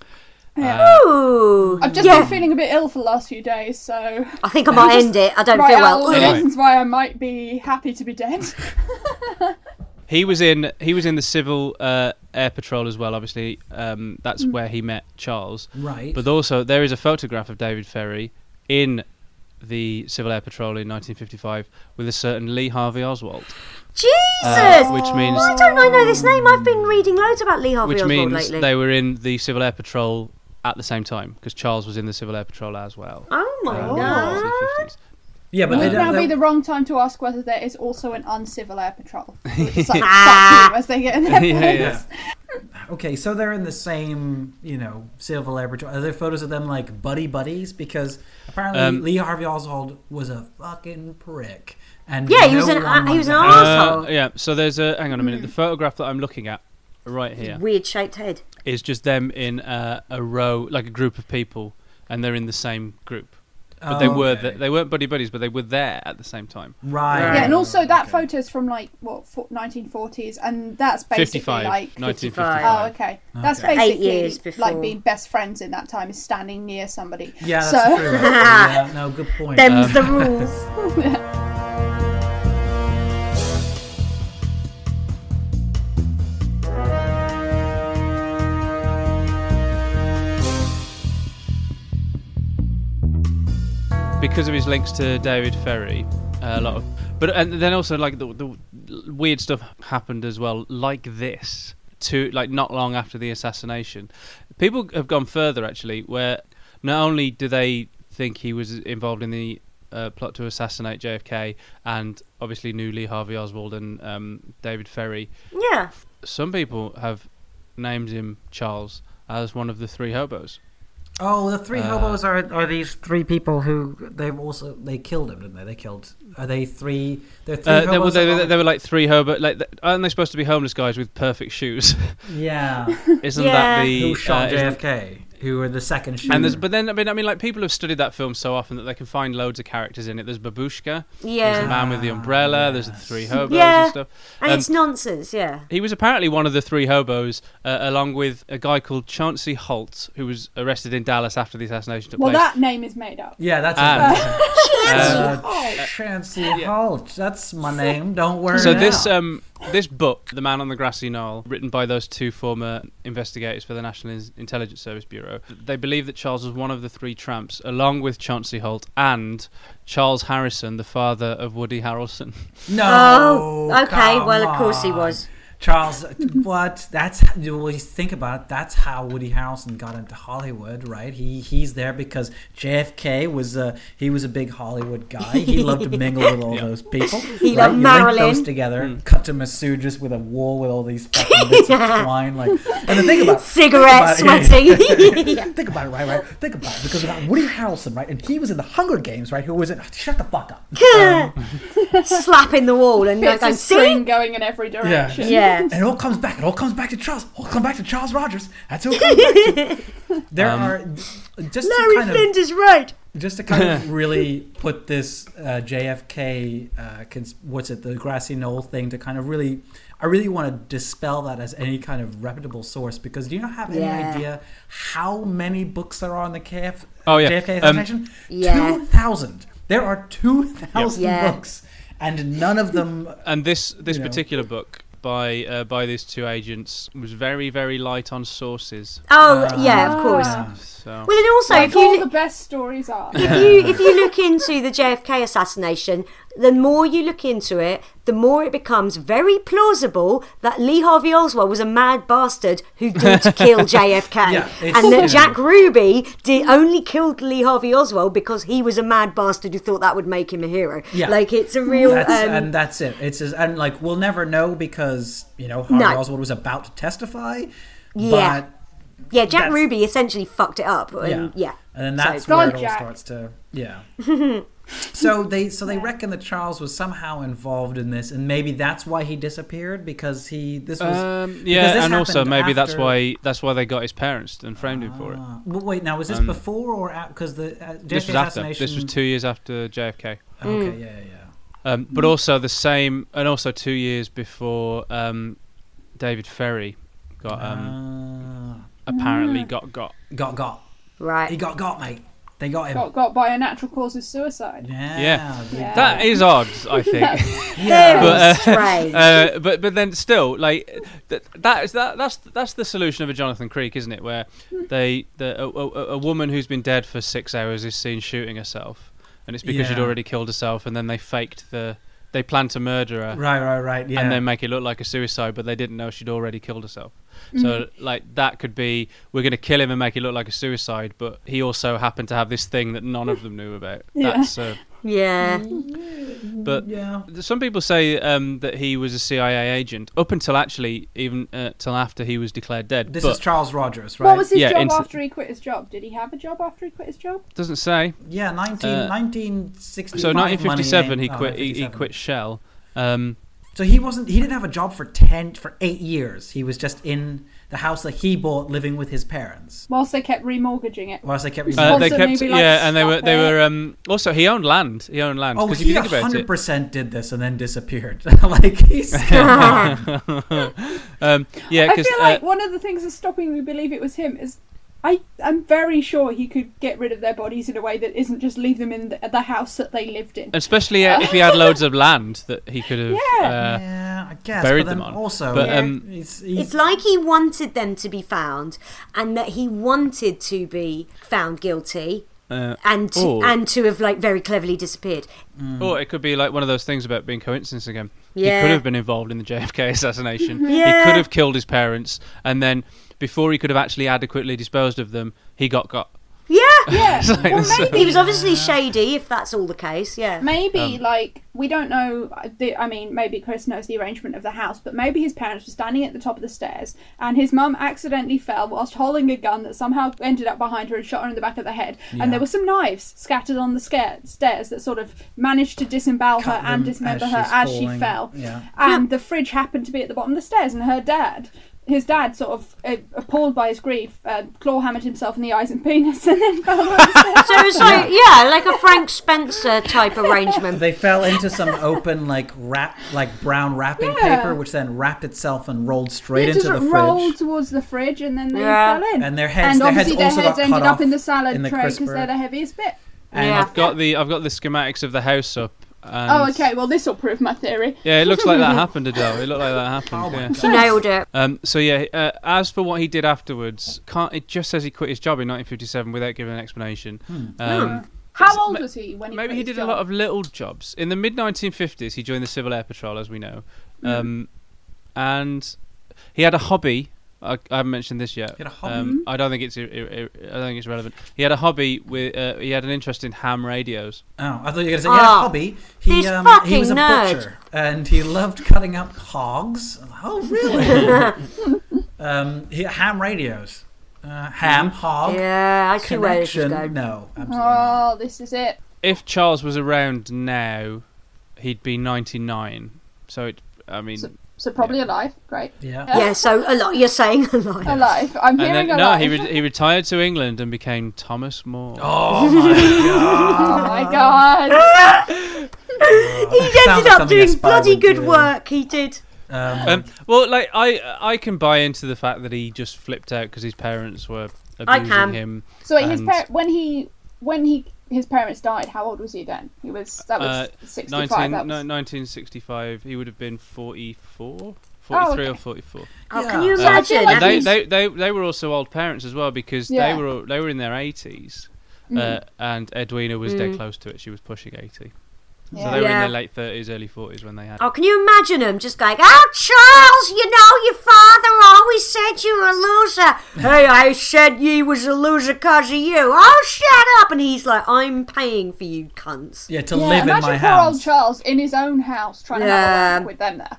Ooh. I've just yeah. been feeling a bit ill for the last few days, so I think I might Just end it. I don't write feel out well. all the Anyway. reasons why I might be happy to be dead. He was in he was in the Civil uh, Air Patrol as well. Obviously, um, that's where he met Charles. Right. But also, there is a photograph of David Ferry in the Civil Air Patrol in nineteen fifty-five with a certain Lee Harvey Oswald, Jesus! uh, which means Why don't I know this name? I've been reading loads about Lee Harvey which Oswald means lately. they were in the Civil Air Patrol at the same time because Charles was in the Civil Air Patrol as well. Oh my uh, in the god. nineteen fifties. yeah, but Would they now don't... be they- the wrong time to ask whether there is also an uncivil air patrol? It's like fuck you as they get in their Yeah, yeah. planes. Okay, so they're in the same, you know, Civil Air Patrol. Are there photos of them like buddy buddies? Because apparently Um, Lee Harvey Oswald was a fucking prick. And Yeah, he was no an- one uh, he was an wanted- arse. Uh, yeah, so there's a hang on a minute. The photograph that I'm looking at right here Weird shaped head. is just them in uh, a row, like a group of people, and they're in the same group. but they Oh, were okay. th- they weren't buddy buddies, but they were there at the same time. Right. Yeah, and also that Okay. photo's from like what nineteen forties, and that's basically fifty-five, like nineteen fifty-five. fifty-five. Oh, okay. That's Okay. basically Eight years before. like being best friends in that time is standing near somebody. Yeah, that's so, true. Actually. Yeah, no, good point. Them's Um, the rules. Because of his links to David Ferry, uh, a lot of, but and then also like the, the weird stuff happened as well, like this, to like not long after the assassination. People have gone further actually, where not only do they think he was involved in the uh, plot to assassinate J F K, and obviously knew Lee Harvey Oswald and um, David Ferry, Yeah. some people have named him Charles as one of the three hobos. Oh, the three Uh, hobos are are these three people who they've also they killed him, didn't they? They killed. Are they three? They're three Uh, they, were, hobos. they, that were, are- they were like three hobo. Like, th- aren't they supposed to be homeless guys with perfect shoes? yeah. Isn't Yeah. that the Who shot uh, J isn't- F K? Who were the second shooter? And there's, but then I mean, I mean, like people have studied that film so often that they can find loads of characters in it. There's Babushka. There's Yeah. the man with the umbrella. There's the three hobos Yeah. and stuff. And Um, it's nonsense, yeah. He was apparently one of the three hobos, uh, along with a guy called Chauncey Holt, who was arrested in Dallas after the assassination took well, place. that name is made up. yeah, that's And- it. Uh, uh, Chancey Holt. That's my name. Don't worry. So now. this um this book, The Man on the Grassy Knoll, written by those two former investigators for the National In- Intelligence Service Bureau, they believe that Charles was one of the three tramps, along with Chauncey Holt and Charles Harrison, the father of Woody Harrelson. no. Oh, okay. come Well, of course he on. was. Charles, what? That's well, you think about it, that's how Woody Harrelson got into Hollywood, right? He he's there because J F K was a he was a big Hollywood guy. He loved to mingle with all those people. He right? loved you Marilyn. link those together, cut to Masood just with a wall with all these fucking bits of twine, like. And the thing about Cigarette think about it, sweating. yeah. Think about it, right? Right? Think about it, because about Woody Harrelson, right? And he was in the Hunger Games, right? Who was in? Shut the fuck up. Um, Slapping the wall and like, Bits I'm of string seeing. going in every direction. Yeah. And it all comes back. It all comes back to Charles. It all comes back to Charles Rogers. That's who it comes back to. There Um, are just to Larry kind Flint of is right. just to kind of really put this uh, J F K uh, cons- what's it the grassy knoll thing to kind of really I really want to dispel that as any kind of reputable source, because do you not have any Yeah. idea how many books there are on the K F Oh, yeah. J F K Um, assassination? Yeah. Two thousand. There are two thousand Yeah. books, and none of them. And this this You know. particular book by uh, by these two agents was very very light on sources. Oh, yeah, of course. Ah. So Well, and also, Like if you all li- the best stories are. if you if you look into the J F K assassination, the more you look into it, the more it becomes very plausible that Lee Harvey Oswald was a mad bastard who did kill J F K, Yeah, it's- and that yeah. Jack Ruby did only killed Lee Harvey Oswald because he was a mad bastard who thought that would make him a hero. Yeah. Like it's a real. That's, um, and that's it. It's just, and like we'll never know because you know Harvey No. Oswald was about to testify. Yeah. But yeah, Jack that's- Ruby essentially fucked it up, yeah, and yeah. and then So- that's where it God, all Jack. starts to yeah. so they so they reckon that Charles was somehow involved in this, and maybe that's why he disappeared because he this was um, because yeah, this and also happened maybe that's after- why that's why they got his parents and framed him for it. Ah. Well, wait, now was this Um, before or because the uh, J F K This was after. assassination? This was two years after J F K. Okay, yeah, yeah, yeah. Um, but also the same, and also two years before um, David Ferry got um, Ah. apparently got got. got got Right. he got got mate. They got him. Got got by a natural causes suicide. Yeah, Yeah. they- Yeah. That is odd, I think. Very but, uh, strange. uh, but but then still, like th- that is that that's that's the solution of a Jonathan Creek, isn't it? Where they the a, a, a woman who's been dead for six hours is seen shooting herself, and it's because she'd Yeah. already killed herself, and then they faked the they planned to murder her. Right, right, right. Yeah. And then make it look like a suicide, but they didn't know she'd already killed herself. So, like, that could be, we're going to kill him and make it look like a suicide, but he also happened to have this thing that none of them knew about. Yeah. That's, uh, Yeah. but yeah. some people say um, that he was a C I A agent up until actually even uh, till after he was declared dead. This but is Charles Rogers, right? What was his Yeah, job into- after he quit his job? Did he have a job after he quit his job? doesn't say. Yeah, nineteen, Uh, nineteen sixty-five. So nineteen fifty-seven, money, he oh, quit. He, he nineteen fifty-seven. quit Shell. Um, So he wasn't. He didn't have a job for ten for eight years. He was just in the house that he bought, living with his parents. Whilst they kept remortgaging it. Whilst they kept. Uh, they kept. Be like, yeah, and they were. They it. were. Um, also, he owned land. He owned land. Oh, if he you think about one hundred it, percent did this and then disappeared. Like he's. um, yeah, I feel uh, like one of the things that's stopping me believe it was him is. I, I'm very sure he could get rid of their bodies in a way that isn't just leave them in the, the house that they lived in. Especially uh, if he had loads of land that he could have Yeah. uh, Yeah, I guess. buried but then them on. Also, but, Yeah. um, he's, he's, It's like he wanted them to be found, and that he wanted to be found guilty, uh, and to, or, and to have like very cleverly disappeared. or it could be like one of those things about being coincidence again. Yeah. He could have been involved in the J F K assassination. Yeah. He could have killed his parents, and then before he could have actually adequately disposed of them, he got got. Yeah, Yeah. It's like Well, this- maybe he was obviously shady, if that's all the case. Yeah. Maybe, Um, like, we don't know, the, I mean, maybe Chris knows the arrangement of the house, but maybe his parents were standing at the top of the stairs, and his mum accidentally fell whilst holding a gun that somehow ended up behind her and shot her in the back of the head. Yeah. And there were some knives scattered on the sca- stairs that sort of managed to disembowel her Cut and them dismember as her she's as she falling. fell. Yeah. And the fridge happened to be at the bottom of the stairs, and her dad... His dad, sort of uh, appalled by his grief, uh, claw hammered himself in the eyes and penis, and then fell down the stairs. So it's like yeah, like a Frank Spencer type arrangement. They fell into some open, like wrap, like brown wrapping Yeah. paper, which then wrapped itself and rolled straight It into just the fridge. rolled towards the fridge, and then they Yeah. fell in. And their heads- and their heads obviously their also heads got ended cut up in off the salad in the tray because crisper. they're the heaviest bit. And Yeah. I've got the I've got the schematics of the house up. And Oh, okay. Well, this will prove my theory. Yeah, it looks like that happened, Adele. It looked like that happened. Oh my yeah. God. He nailed it. Um, so yeah, uh, as for what he did afterwards, can't it just says he quit his job in nineteen fifty-seven without giving an explanation. Um, How old was he when he Maybe quit he his did job? a lot of little jobs. In the mid nineteen fifties, he joined the Civil Air Patrol, as we know, um, and he had a hobby. I, I haven't mentioned this yet. He had a hobby? Um, I don't think it's. I don't think it's relevant. He had a hobby with. Uh, he had an interest in ham radios. Oh, I thought you were going to say he had a Oh, hobby. He, this um, fucking he was a nerd. butcher, and he loved cutting up hogs. Oh, really? um, he, ham radios. Uh, ham, hog, Yeah, I see where this is connection. going. No, absolutely. Oh, this is it. If Charles was around now, he'd be ninety-nine. So it. I mean. So, so probably Yeah. alive. Great. Yeah. Yeah, so a lot. You're saying a lot. Alive. I'm And hearing then, alive. no, he re- he retired to England and became Thomas More. Oh my god! Oh my god. He Sounds ended like up something a doing spy bloody would good do. work. He did. Um, Um, well, like I, I can buy into the fact that he just flipped out because his parents were I abusing can. him. So wait, his and, par- when he when he his parents died, how old was he then? He was that was uh, sixty-five. nineteen, that no, was... nineteen sixty-five. He would have been forty-four, Oh, forty-three okay. or forty-four. Oh, Yeah. can you Uh, I feel imagine? like And they, he's- they, they, they were also old parents as well because Yeah. they were they were in their eighties, Mm. uh, and Edwina was dead Mm. close to it. She was pushing eighty. So Yeah. they were in Yeah. their late thirties, early forties when they had. Oh, can you imagine him just going, "Oh, Charles, you know your father always said you were a loser. Hey, I said you was a loser because of you. Oh, shut up!" And he's like, "I'm paying for you, cunts." yeah, to Yeah, live in imagine my poor old house. Charles in his own house trying to Yeah. have a wank with them there.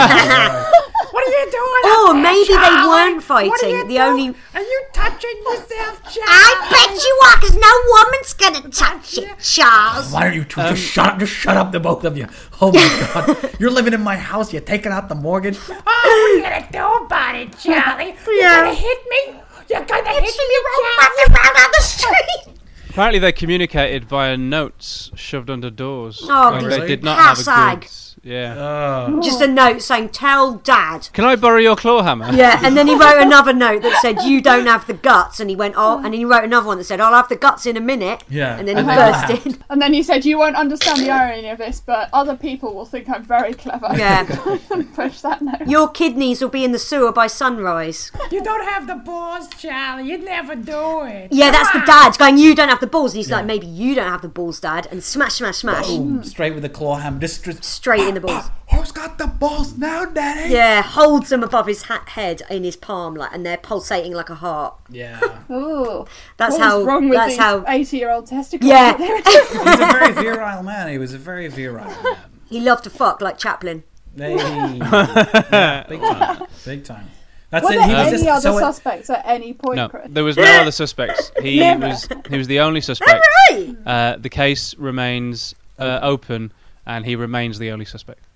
What are you doing? Or maybe they weren't fighting. The only Are you touching yourself, Charles? I bet you are, because no woman's gonna touch it, Charles. Why are you two? just shut up! Just shut up, the both of you. Oh my god! You're living in my house. You're taking out the mortgage. Oh, what are you gonna do about it, Charlie? You're Yeah. gonna hit me. You're gonna hit It's me, you Charlie. running around on the street. Apparently, they communicated via notes shoved under doors. Oh, like really? they did not have a Cassag. goods. Yeah. Oh. Just a note saying, "Tell Dad." Can I borrow your claw hammer? Yeah, and then he wrote another note that said, "You don't have the guts," and he went, "Oh," and then he wrote another one that said, "I'll have the guts in a minute." Yeah. And then he And they burst laughed. in. And then he said, "You won't understand the irony of this, but other people will think I'm very clever." Yeah. Push that note. Your kidneys will be in the sewer by sunrise. You don't have the balls, Charlie. You'd never do it. Yeah, that's the dad going, "You don't have the balls." And he's like, "Maybe you don't have the balls, Dad." And smash, smash, smash. Boom! Straight with the claw hammer. Just, just Straight in the balls. Who's got the balls now, Daddy? Yeah, holds them above his ha- head in his palm, like, and they're pulsating like a heart. Yeah. Ooh. That's what how. was wrong with that's these how. eighty-year-old testicles? Yeah. He's a very virile man. He was a very virile man. He loved to fuck like Chaplin. Hey. Yeah, big time. Big time. That's Were it. there He was any just, other so it- suspects at any point, No, Chris? there was no other suspects. He Never. was he was the only suspect. Right. Uh, the case remains uh, open, and he remains the only suspect.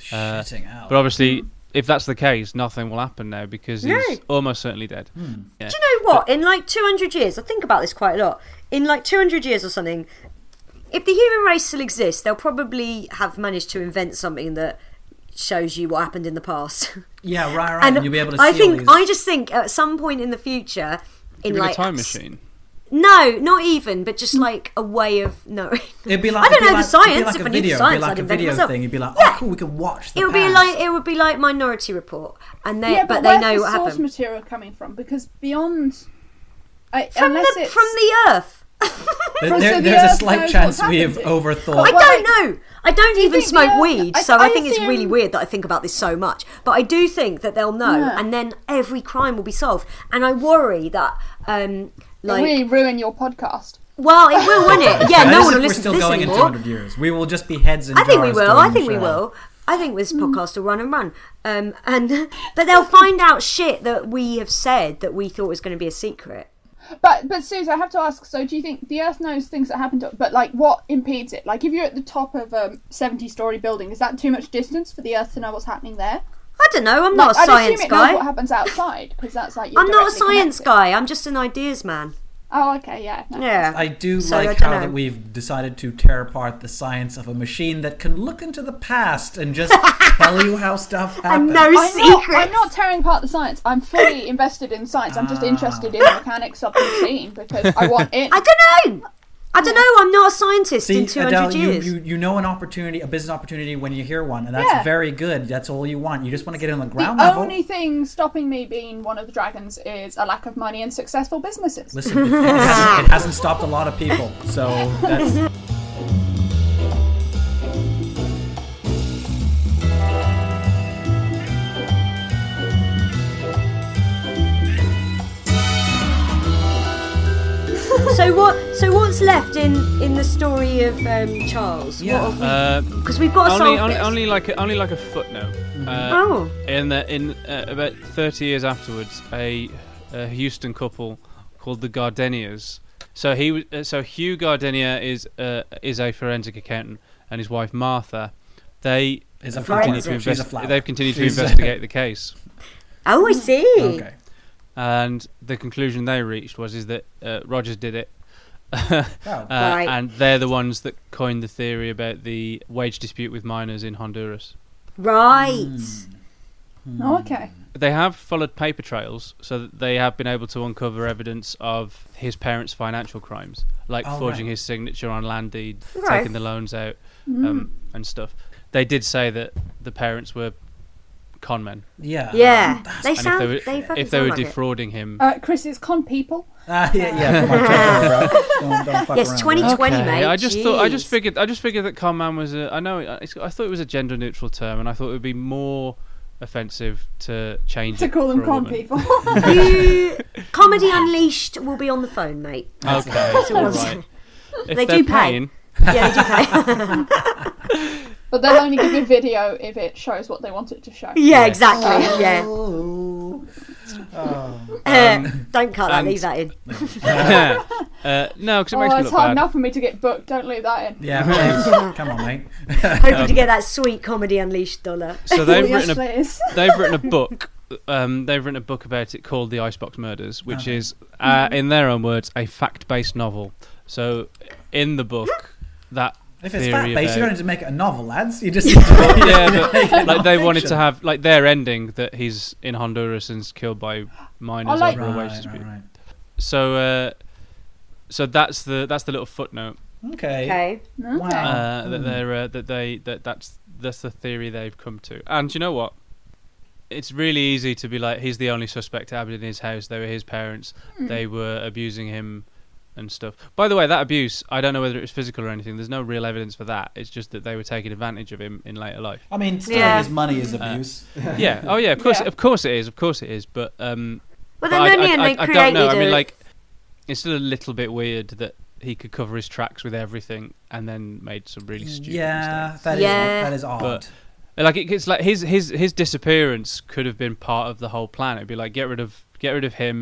Uh, Shitting out. but obviously, if that's the case, nothing will happen now because No. he's almost certainly dead. Hmm. Yeah. Do you know what? In like two hundred years, I think about this quite a lot. In like two hundred years or something, if the human race still exists, they'll probably have managed to invent something that shows you what happened in the past. Yeah, right, right. And You'll be able to see I all think, these... I just think at some point in the future, in Give me like a time machine. No, not even, but just like a way of knowing. It'd be like, I don't it'd be know like, the science. It'd be like if a I knew video, the science, it'd be like I'd a invent video myself. thing. You'd be like, Yeah. oh, cool, we can watch the It would be past. like it would be like Minority Report, and they yeah, but, but, they where's know the what source happened material coming from? Because beyond, I, from unless the it's from the Earth. There- From- there- so the there's a Earth slight knows chance what's we have happened. overthought. I Well, don't like- know. I don't Do you even think smoke the- weed, I- so I, I think it's assume- really weird that I think about this so much. But I do think that they'll know, Yeah. and then every crime will be solved. And I worry that, um, like, It'll really ruin your podcast. well, it will, won't it? Yeah, That no is one will if we're listen still to this going in two anymore. hundred years. We will just be heads in I think we jars will. doing I think the we show. will. I think this podcast will run and run. Um, and but they'll find out shit that we have said that we thought was going to be a secret. But but Suze, I have to ask. So, do you think the Earth knows things that happen to? But like, what impedes it? Like, if you're at the top of a seventy-story building, is that too much distance for the Earth to know what's happening there? I don't know. I'm Like, not a I'd science assume it guy. knows what happens outside, because that's like you're I'm not a directly science connected. guy. I'm just an ideas man. Oh, okay, yeah. No. Yeah. I do So, I like don't how know. that we've decided to tear apart the science of a machine that can look into the past and just tell you how stuff happens. no I'm not, secrets. I'm not tearing apart the science. I'm fully invested in science. I'm just interested in the mechanics of the machine because I want it. I don't know. I don't know. I'm not a scientist See, in two hundred Adele, you, years. you, you know an opportunity, a business opportunity when you hear one, and that's Yeah. very good. That's all you want. You just want to get in on the The ground level. only thing stopping me being one of the dragons is a lack of money and successful businesses. Listen, it, it, hasn't, it hasn't stopped a lot of people, so that's... So what? So what's left in in the story of um, Charles? Yeah. What have we- Uh, Because we've got to only, solve only, this. only like a, only like a footnote. Uh, Oh. In the, in uh, about thirty years afterwards, a, a Houston couple called the Gardenias. So he, w- uh, so Hugh Gardenia is uh, is a forensic accountant, and his wife Martha, they Is a have flower. continued to She's a invest- flower. They've continued to She's a- investigate the case, Oh, I see. Okay. and the conclusion they reached was is that uh, Rogers did it. Oh. Uh, Right. And they're the ones that coined the theory about the wage dispute with miners in Honduras. Right. Oh, okay. They have followed paper trails, so that they have been able to uncover evidence of his parents' financial crimes, like Oh, forging right. his signature on land deeds, Right. taking the loans out, um, and stuff. They did say that the parents were con men, Yeah. Yeah. They and if sound. they They, were, fucking if they sound were like it. defrauding him. Uh, Chris, it's con people. Ah, yeah, yeah. Come on, check it out, bro. Don't, don't fuck Yes, around, twenty bro. twenty, mate. I just thought. I just Jeez. figured. I just figured that con man was a. I know. It's, I thought it was a gender neutral term, and I thought it would be more offensive to change To it call them for a con woman. people. You, Comedy Unleashed will be on the phone, mate. Okay, That's all I'm right. saying. If They they're do pay. paying, Yeah, they do pay. But they'll only give a video if it shows what they want it to show. Yeah, Yes. exactly. Yeah. Oh. Oh. Uh, don't cut that. and- Leave that in. uh, no, because it Oh, makes me it's look hard bad. enough for me to get booked. Don't leave that in. Yeah, please. Come on, mate. Hoping to get that sweet Comedy Unleashed dollar. So they've Oh, yes, written a please. they've written a book. Um, they've written a book about it called The Icebox Murders, which Okay. is, uh, in their own words, a fact-based novel. So, in the book, that If it's theory fact based, you about- don't need to make it a novel, lads. You just yeah, but, make it like they wanted non-fiction. to have like their ending that he's in Honduras and's killed by miners like- over a wage Right, dispute. right, right. So, uh, so that's the that's the little footnote Okay. Okay. Wow. uh, Hmm. that they're uh, that they that that's that's the theory they've come to. And you know what? It's really easy to be like, he's the only suspect that happened in his house. They were his parents. They were abusing him and stuff. By the way, that abuse, I don't know whether it was physical or anything. There's no real evidence for that. It's just that they were taking advantage of him in later life. I mean, stealing Yeah. his money is abuse. Yeah. Oh, yeah. Of course. Yeah. Of course it is. Of course it is. But um. Well, but then I, in the I, end, I, they I don't created know. I mean, a- like, it's still a little bit weird that he could cover his tracks with everything and then made some really stupid Yeah, mistakes. that is Yeah. that is odd. But- Like it, it's like his his his disappearance could have been part of the whole plan. It'd be like get rid of get rid of him,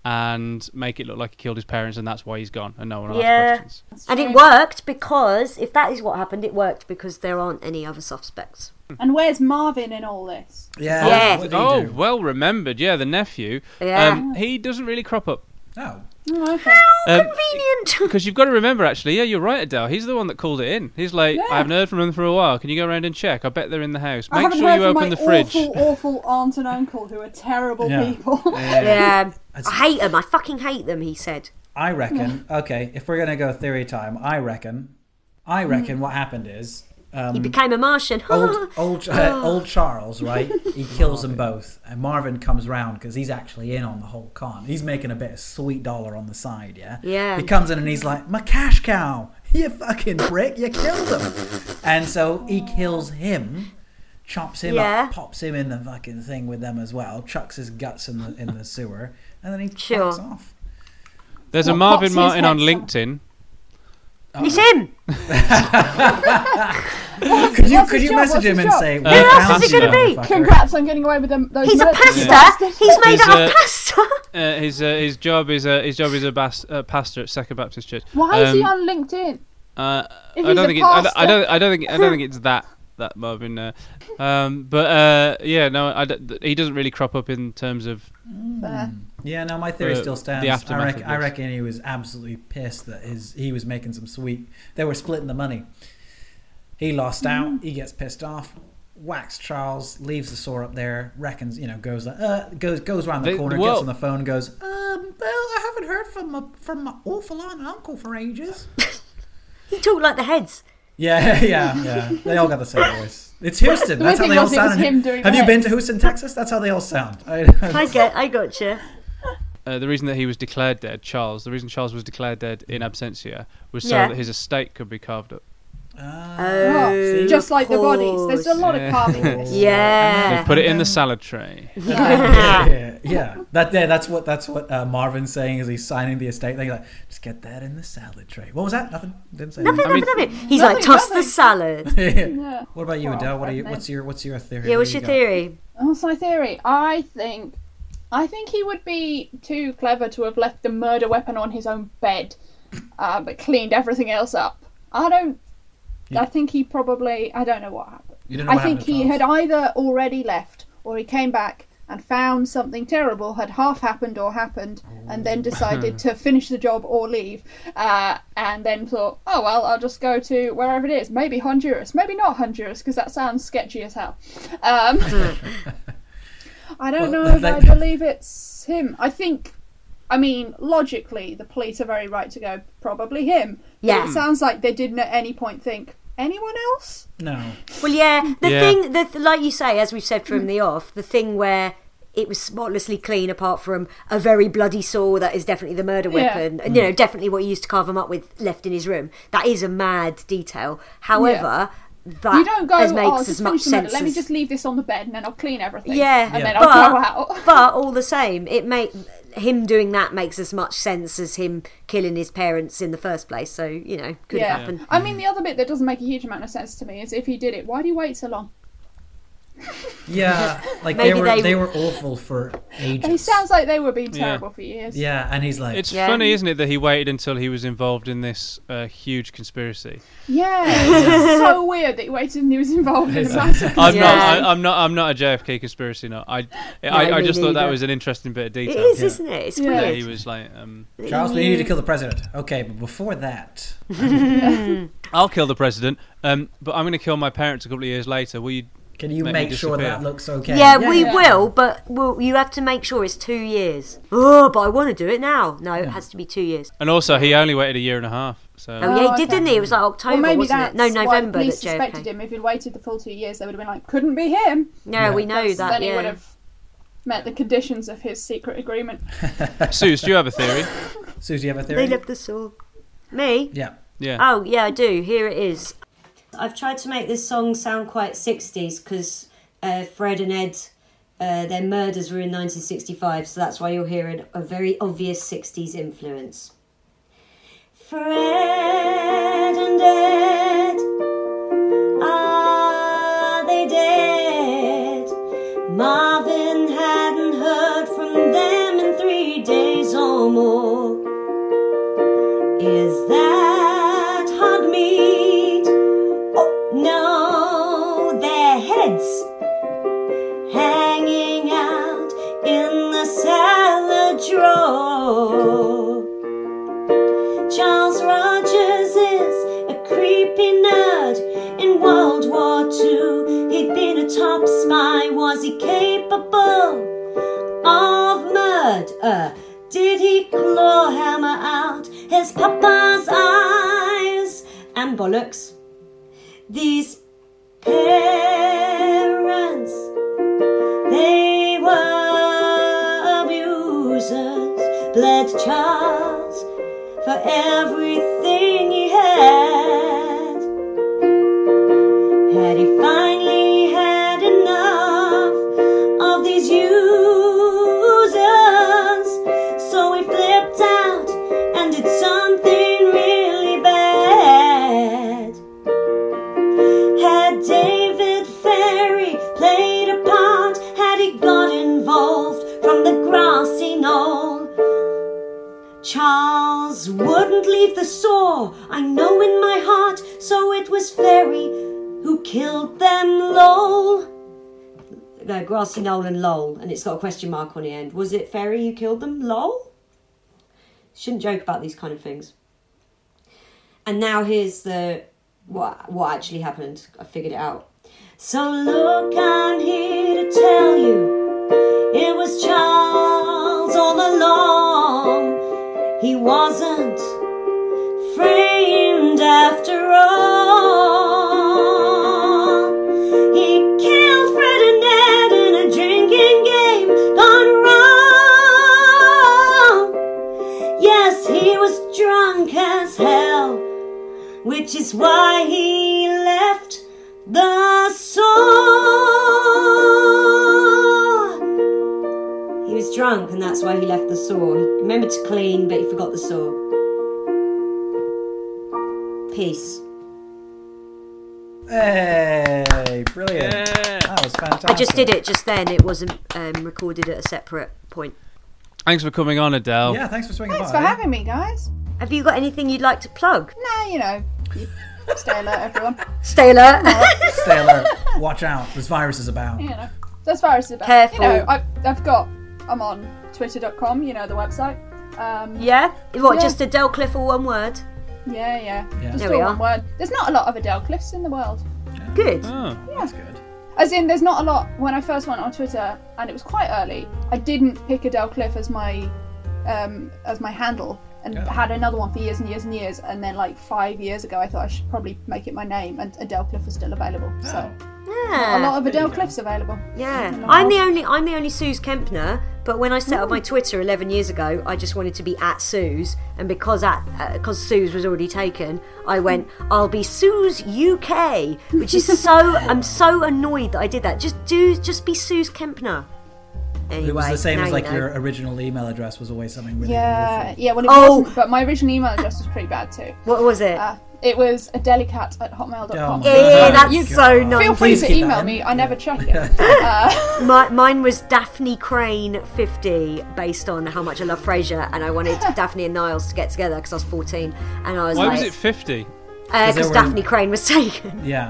and make it look like he killed his parents, and that's why he's gone, and no one will Yeah. ask questions. And it worked because, if that is what happened, it worked because there aren't any other suspects. And where's Marvin in all this? Yeah. Yeah. What did he Oh, do? well remembered. Yeah, the nephew. Yeah. Um, he doesn't really crop up. Oh. Oh, okay. Um, Convenient. Because you've got to remember, actually, yeah, you're right, Adele. He's the one that called it in. He's like, Yeah. I haven't heard from them for a while. Can you go around and check? I bet they're in the house. I Make haven't sure heard you from open my the fridge. awful, awful aunt and uncle who are terrible Yeah. people. Yeah. I hate them. I fucking hate them, he said. I reckon. Okay, if we're gonna go theory time, I reckon. I reckon what happened is. Um, He became a Martian. old old uh, old Charles, right? He kills them both, and Marvin comes round because he's actually in on the whole con. He's making a bit of sweet dollar on the side, yeah. Yeah. He comes in and he's like, "My cash cow, you fucking prick! You killed him!" And so he kills him, chops him Yeah. up, pops him in the fucking thing with them as well, chucks his guts in the in the sewer, and then he Sure. fucks off. There's a What, Marvin pops his Martin on head LinkedIn. It's him. Could you What's could his you job? message What's him his and job? say, Who "We else found is it you, gonna be? motherfucker." Congrats on getting away with them. Those He's a murders. pastor. He's made He's, out uh, of pasta. Uh, his uh, his job is uh, his job is a bas- uh, pastor at Second Baptist Church. Why is he Um, on LinkedIn? Uh, If I he's don't a think it, I, don't, I pastor? don't I don't think I don't think it's that that Marvin. Uh, um, but uh, yeah, no, I don't, th- he doesn't really crop up in terms of. Uh, Yeah, no, my theory Uh, still stands. the I, aftermath reckon, of I this. reckon he was absolutely pissed that his he was making some sweet. They were splitting the money. He lost out. He gets pissed off. Whacks Charles, leaves the saw up there. Reckons, you know, goes like, uh, goes goes around the They- corner, well- gets on the phone, goes, um, well, I haven't heard from my from my awful aunt and uncle for ages. He talked like the heads. Yeah, yeah, yeah. They all got the same voice. It's Houston. The That's how weird they all thing was it was sound. him doing Have the you been heads. to Houston, Texas? That's how they all sound. I get. I gotcha. Uh, the reason that he was declared dead, Charles, the reason Charles was declared dead in absentia was so Yeah. that his estate could be carved up. Oh, just like the of bodies. There's a lot Yeah. of carving in this. Yeah. They put it in the salad tray. yeah, yeah, yeah. That yeah, that's what that's what uh, Marvin's saying as he's signing the estate thing. Like, just get that in the salad tray. What was that? Nothing. Didn't say Nothing, anything. nothing, mean- nothing. He's Nothing, like, toss nothing. the salad. Yeah. What about you, Well, Adele? What are you? fair What's your what's your theory? Yeah, What what's do your you got? theory? What's my theory? I think, I think he would be too clever to have left the murder weapon on his own bed, uh, but cleaned everything else up. I don't. I think he probably. I don't know what happened. You don't know I what think happened to he Charles? had either already left or he came back and found something terrible had half happened or happened, and then decided to finish the job or leave, uh, and then thought, oh well, I'll just go to wherever it is. Maybe Honduras, maybe not Honduras, because that sounds sketchy as hell. Um, I don't Well, know if like- I believe it's him. I think, I mean, logically, the police are very right to go, probably him. But Yeah. it sounds like they didn't at any point think, anyone else? No. Well, yeah. The Yeah. thing, the, like you say, as we've said from the off, the thing where it was spotlessly clean, apart from a very bloody saw that is definitely the murder Yeah. weapon, and you know, definitely what he used to carve him up with, left in his room. That is a mad detail. However, that You don't go, as oh, makes just as much finish the murder. sense. Let me as- just leave this on the bed and then I'll clean everything. Yeah, And Yeah. then but, I'll go out. but all the same, it make him doing that makes as much sense as him killing his parents in the first place. So you know, could yeah. have happened. I mean, the other bit that doesn't make a huge amount of sense to me is if he did it, why do you wait so long? Yeah, like Maybe they were they- they were awful for ages. He sounds like they were being Yeah. terrible for years. Yeah, and he's like, It's Yeah. funny, isn't it, that he waited until he was involved in this uh, huge conspiracy. Yeah, it's so weird that he waited and he was involved in a massive. I'm Yeah. not. I, I'm not. I'm not a J F K conspiracy nut. I. I, I me just thought that neither. was an interesting bit of It detail. is, Yeah. isn't it? It's Yeah. Yeah, weird. he was like, um, Charles, we need to kill the president. Okay, but before that, "I'll kill the president, um, but I'm going to kill my parents a couple of years later. Will you?" can you Make make, me sure disappear. that looks okay? Yeah, we yeah. will, but we'll, you have to make sure it's two years. Oh, but I want to do it now. No, it has to be two years. And also, he only waited a year and a half. So Oh, yeah, Oh, he did, okay. didn't he? It was like October, Well, maybe wasn't that's it? No, why the November police that J F suspected K. him. If he'd waited the full two years, they would have been like, couldn't be him. Yeah, Yeah. we know Because that, then he would yeah. have met the conditions of his secret agreement. Suze, do you have a theory? Susie, you have a theory? They left the saw. Me? Yeah. Yeah. Oh, yeah, I do. Here it is. I've tried to make this song sound quite sixties because uh, Fred and Ed, uh, their murders were in nineteen sixty-five, so that's why you're hearing a very obvious sixties influence. Fred and Ed, are they dead? Marvin hadn't heard from them in three days. more. Is that hog meat? Oh no, their heads hanging out in the salad drawer. Charles Rogers is a creepy nerd. In World War Two, he'd been a top spy. Was he capable of murder? Did he claw hammer out his papa's eyes? And bollocks. These parents, they were abusers. Bled Charles for everything he had. Had he finally had enough of these users? So he flipped out and did something really bad. Had David Ferry played a part? Had he got involved from the grassy knoll? Charles wouldn't leave the saw, I know in my heart, so it was Ferry who killed them, lol. No, grassy knoll and lol, and it's got a question mark on the end. Was it Ferry who killed them, lol? Shouldn't joke about these kind of things. And now here's the what what actually happened. I figured it out. So look, I'm here to tell you, it was Charles all along. He wasn't framed after all. He killed Fred and Ned in a drinking game gone wrong. Yes, he was drunk as hell, which is why he left the saw. He was drunk and that's why he left the saw. He remembered to clean, but he forgot the saw. Peace. Hey, brilliant. Yeah. That was fantastic. I just did it just then. It wasn't um, recorded at a separate point. Thanks for coming on, Adele. Yeah, thanks for swinging Thanks by. for having me, guys. Have you got anything you'd like to plug? Nah, you know, you stay alert, everyone. Stay alert. Stay alert. Watch out. There's viruses about. You know, as far as about, Careful. you know, I've, I've got, I'm on twitter dot com, you know, the website. Um, Yeah? What, Yeah. just Adele Cliff all one word? Yeah, yeah. Yeah. Just There all we one are. word. There's not a lot of Adele Cliffs in the world. Good. Oh. That's good. As in, there's not a lot. When I first went on Twitter, and it was quite early, I didn't pick Adele Cliff as my um, as my handle, and Yeah. had another one for years and years and years. And then, like five years ago, I thought I should probably make it my name, and Adele Cliff was still available. So Yeah. a lot of There you Adele go. Cliffs available. Yeah, In the I'm the world. only I'm the only Suze Kempner. But when I set up my Twitter eleven years ago, I just wanted to be at Suze, and because at because uh, Suze was already taken, I went I'll be Suze U K, which is so I'm so annoyed that I did that. Just do just be Suze Kempner. Anyway, It was the same now as you like know. your original email address was always something really Yeah, awful. yeah. Well, it Oh. wasn't, but my original email address was pretty bad too. What was it? Uh, it was adelicat at hotmail dot com. Oh my yeah, God. that's You so God. nice. Feel free Please to keep that email in. me. I never check it. Uh, My, mine was Daphne Crane fifty, based on how much I love Frasier, and I wanted Daphne and Niles to get together because I was fourteen, and I was Why like, was it fifty? because there were- Daphne Crane was taken. Yeah.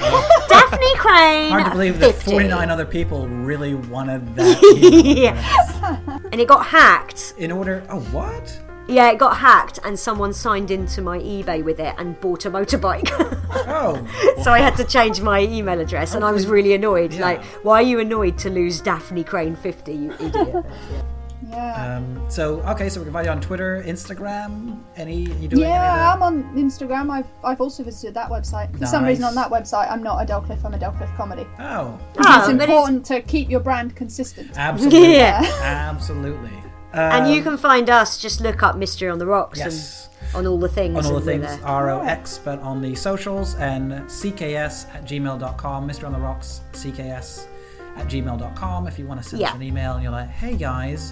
Daphne Crane. Hard to believe that fifty. forty-nine other people really wanted that email Yeah. address. And it got hacked. In order... Oh, what? Yeah, it got hacked, and someone signed into my eBay with it and bought a motorbike. Oh. So I had to change my email address, and I was really annoyed. Yeah. Like, why are you annoyed to lose Daphne Crane fifty, you idiot? yeah. Um, so, okay, so we can find you on Twitter, Instagram, any... You doing Yeah, I'm any on Instagram. I've I've also visited that website. For some Nice. reason, on that website, I'm not Adele Cliff. I'm Adele Cliff Comedy. of the... Oh. Oh, It's but it's- important to keep your brand consistent. Absolutely. Yeah. Absolutely. And you Um, can find us, just look up Mystery on the Rocks Yes. and on all the things. on all the and we're things, there. R O X, but on the socials, and C K S at gmail dot com, Mystery on the Rocks, C K S at gmail dot com, if you want to send Yeah. us an email and you're like, hey guys.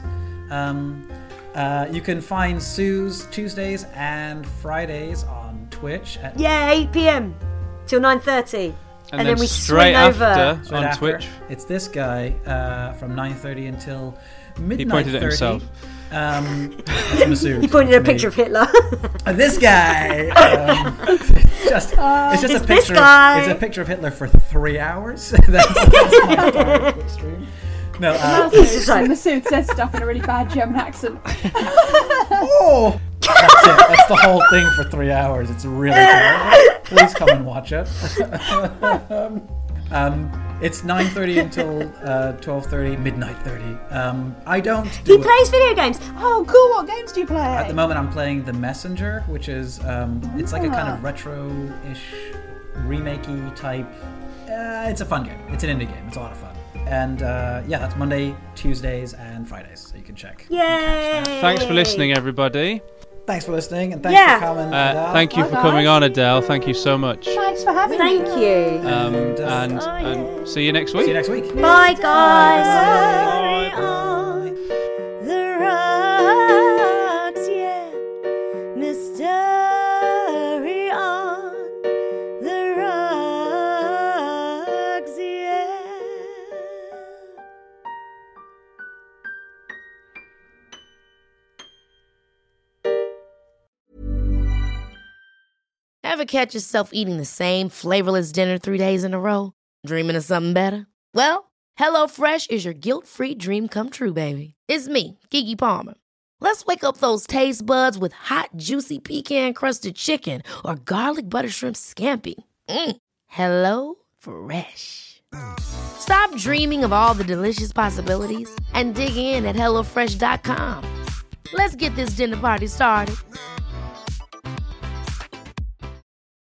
Um, uh, you can find Suze Tuesdays and Fridays on Twitch at Yeah, eight p.m. till nine thirty. And, And then, then we straight swing over. after Straight on after. Twitch. It's this guy uh, from nine thirty until midnight. He pointed at thirty. himself. Um, that's Masood. He pointed at a Me. picture of Hitler. Uh, this guy. Um, just, Uh, it's just it's a this picture. guy. It's a picture of Hitler for three hours. that's, that's my Twitch stream. No, uh, Masood, Masood says stuff in a really bad German accent. oh, that's it. That's the whole thing for three hours. It's really terrible. Please come and watch it. um, it's nine thirty until uh, twelve thirty, midnight thirty. Um, I don't. Do He it. plays video games. Oh, cool! What games do you play? At the moment, I'm playing The Messenger, which is um, it's like a kind of retro-ish, remakey type. Uh, it's a fun game. It's an indie game. It's a lot of fun. And uh, yeah, that's Monday, Tuesdays, and Fridays. So you can check. Yay! Thanks for listening, everybody. Thanks for listening, and thanks Yeah. for coming. Uh, Adele. thank you Bye, for coming guys. on, Adele. Thank you so much. Thanks for having Thank me. you. Um, And, uh, and, and see you next week. See you next week. Bye, guys. Bye. On the rocks, yeah. Mystery on the rocks, yeah. Ever catch yourself eating the same flavorless dinner three days in a row? Dreaming of something better? Well, HelloFresh is your guilt-free dream come true, baby. It's me, Keke Palmer. Let's wake up those taste buds with hot, juicy pecan-crusted chicken or garlic butter shrimp scampi. Mm. Hello Fresh. Stop dreaming of all the delicious possibilities and dig in at hello fresh dot com. Let's get this dinner party started.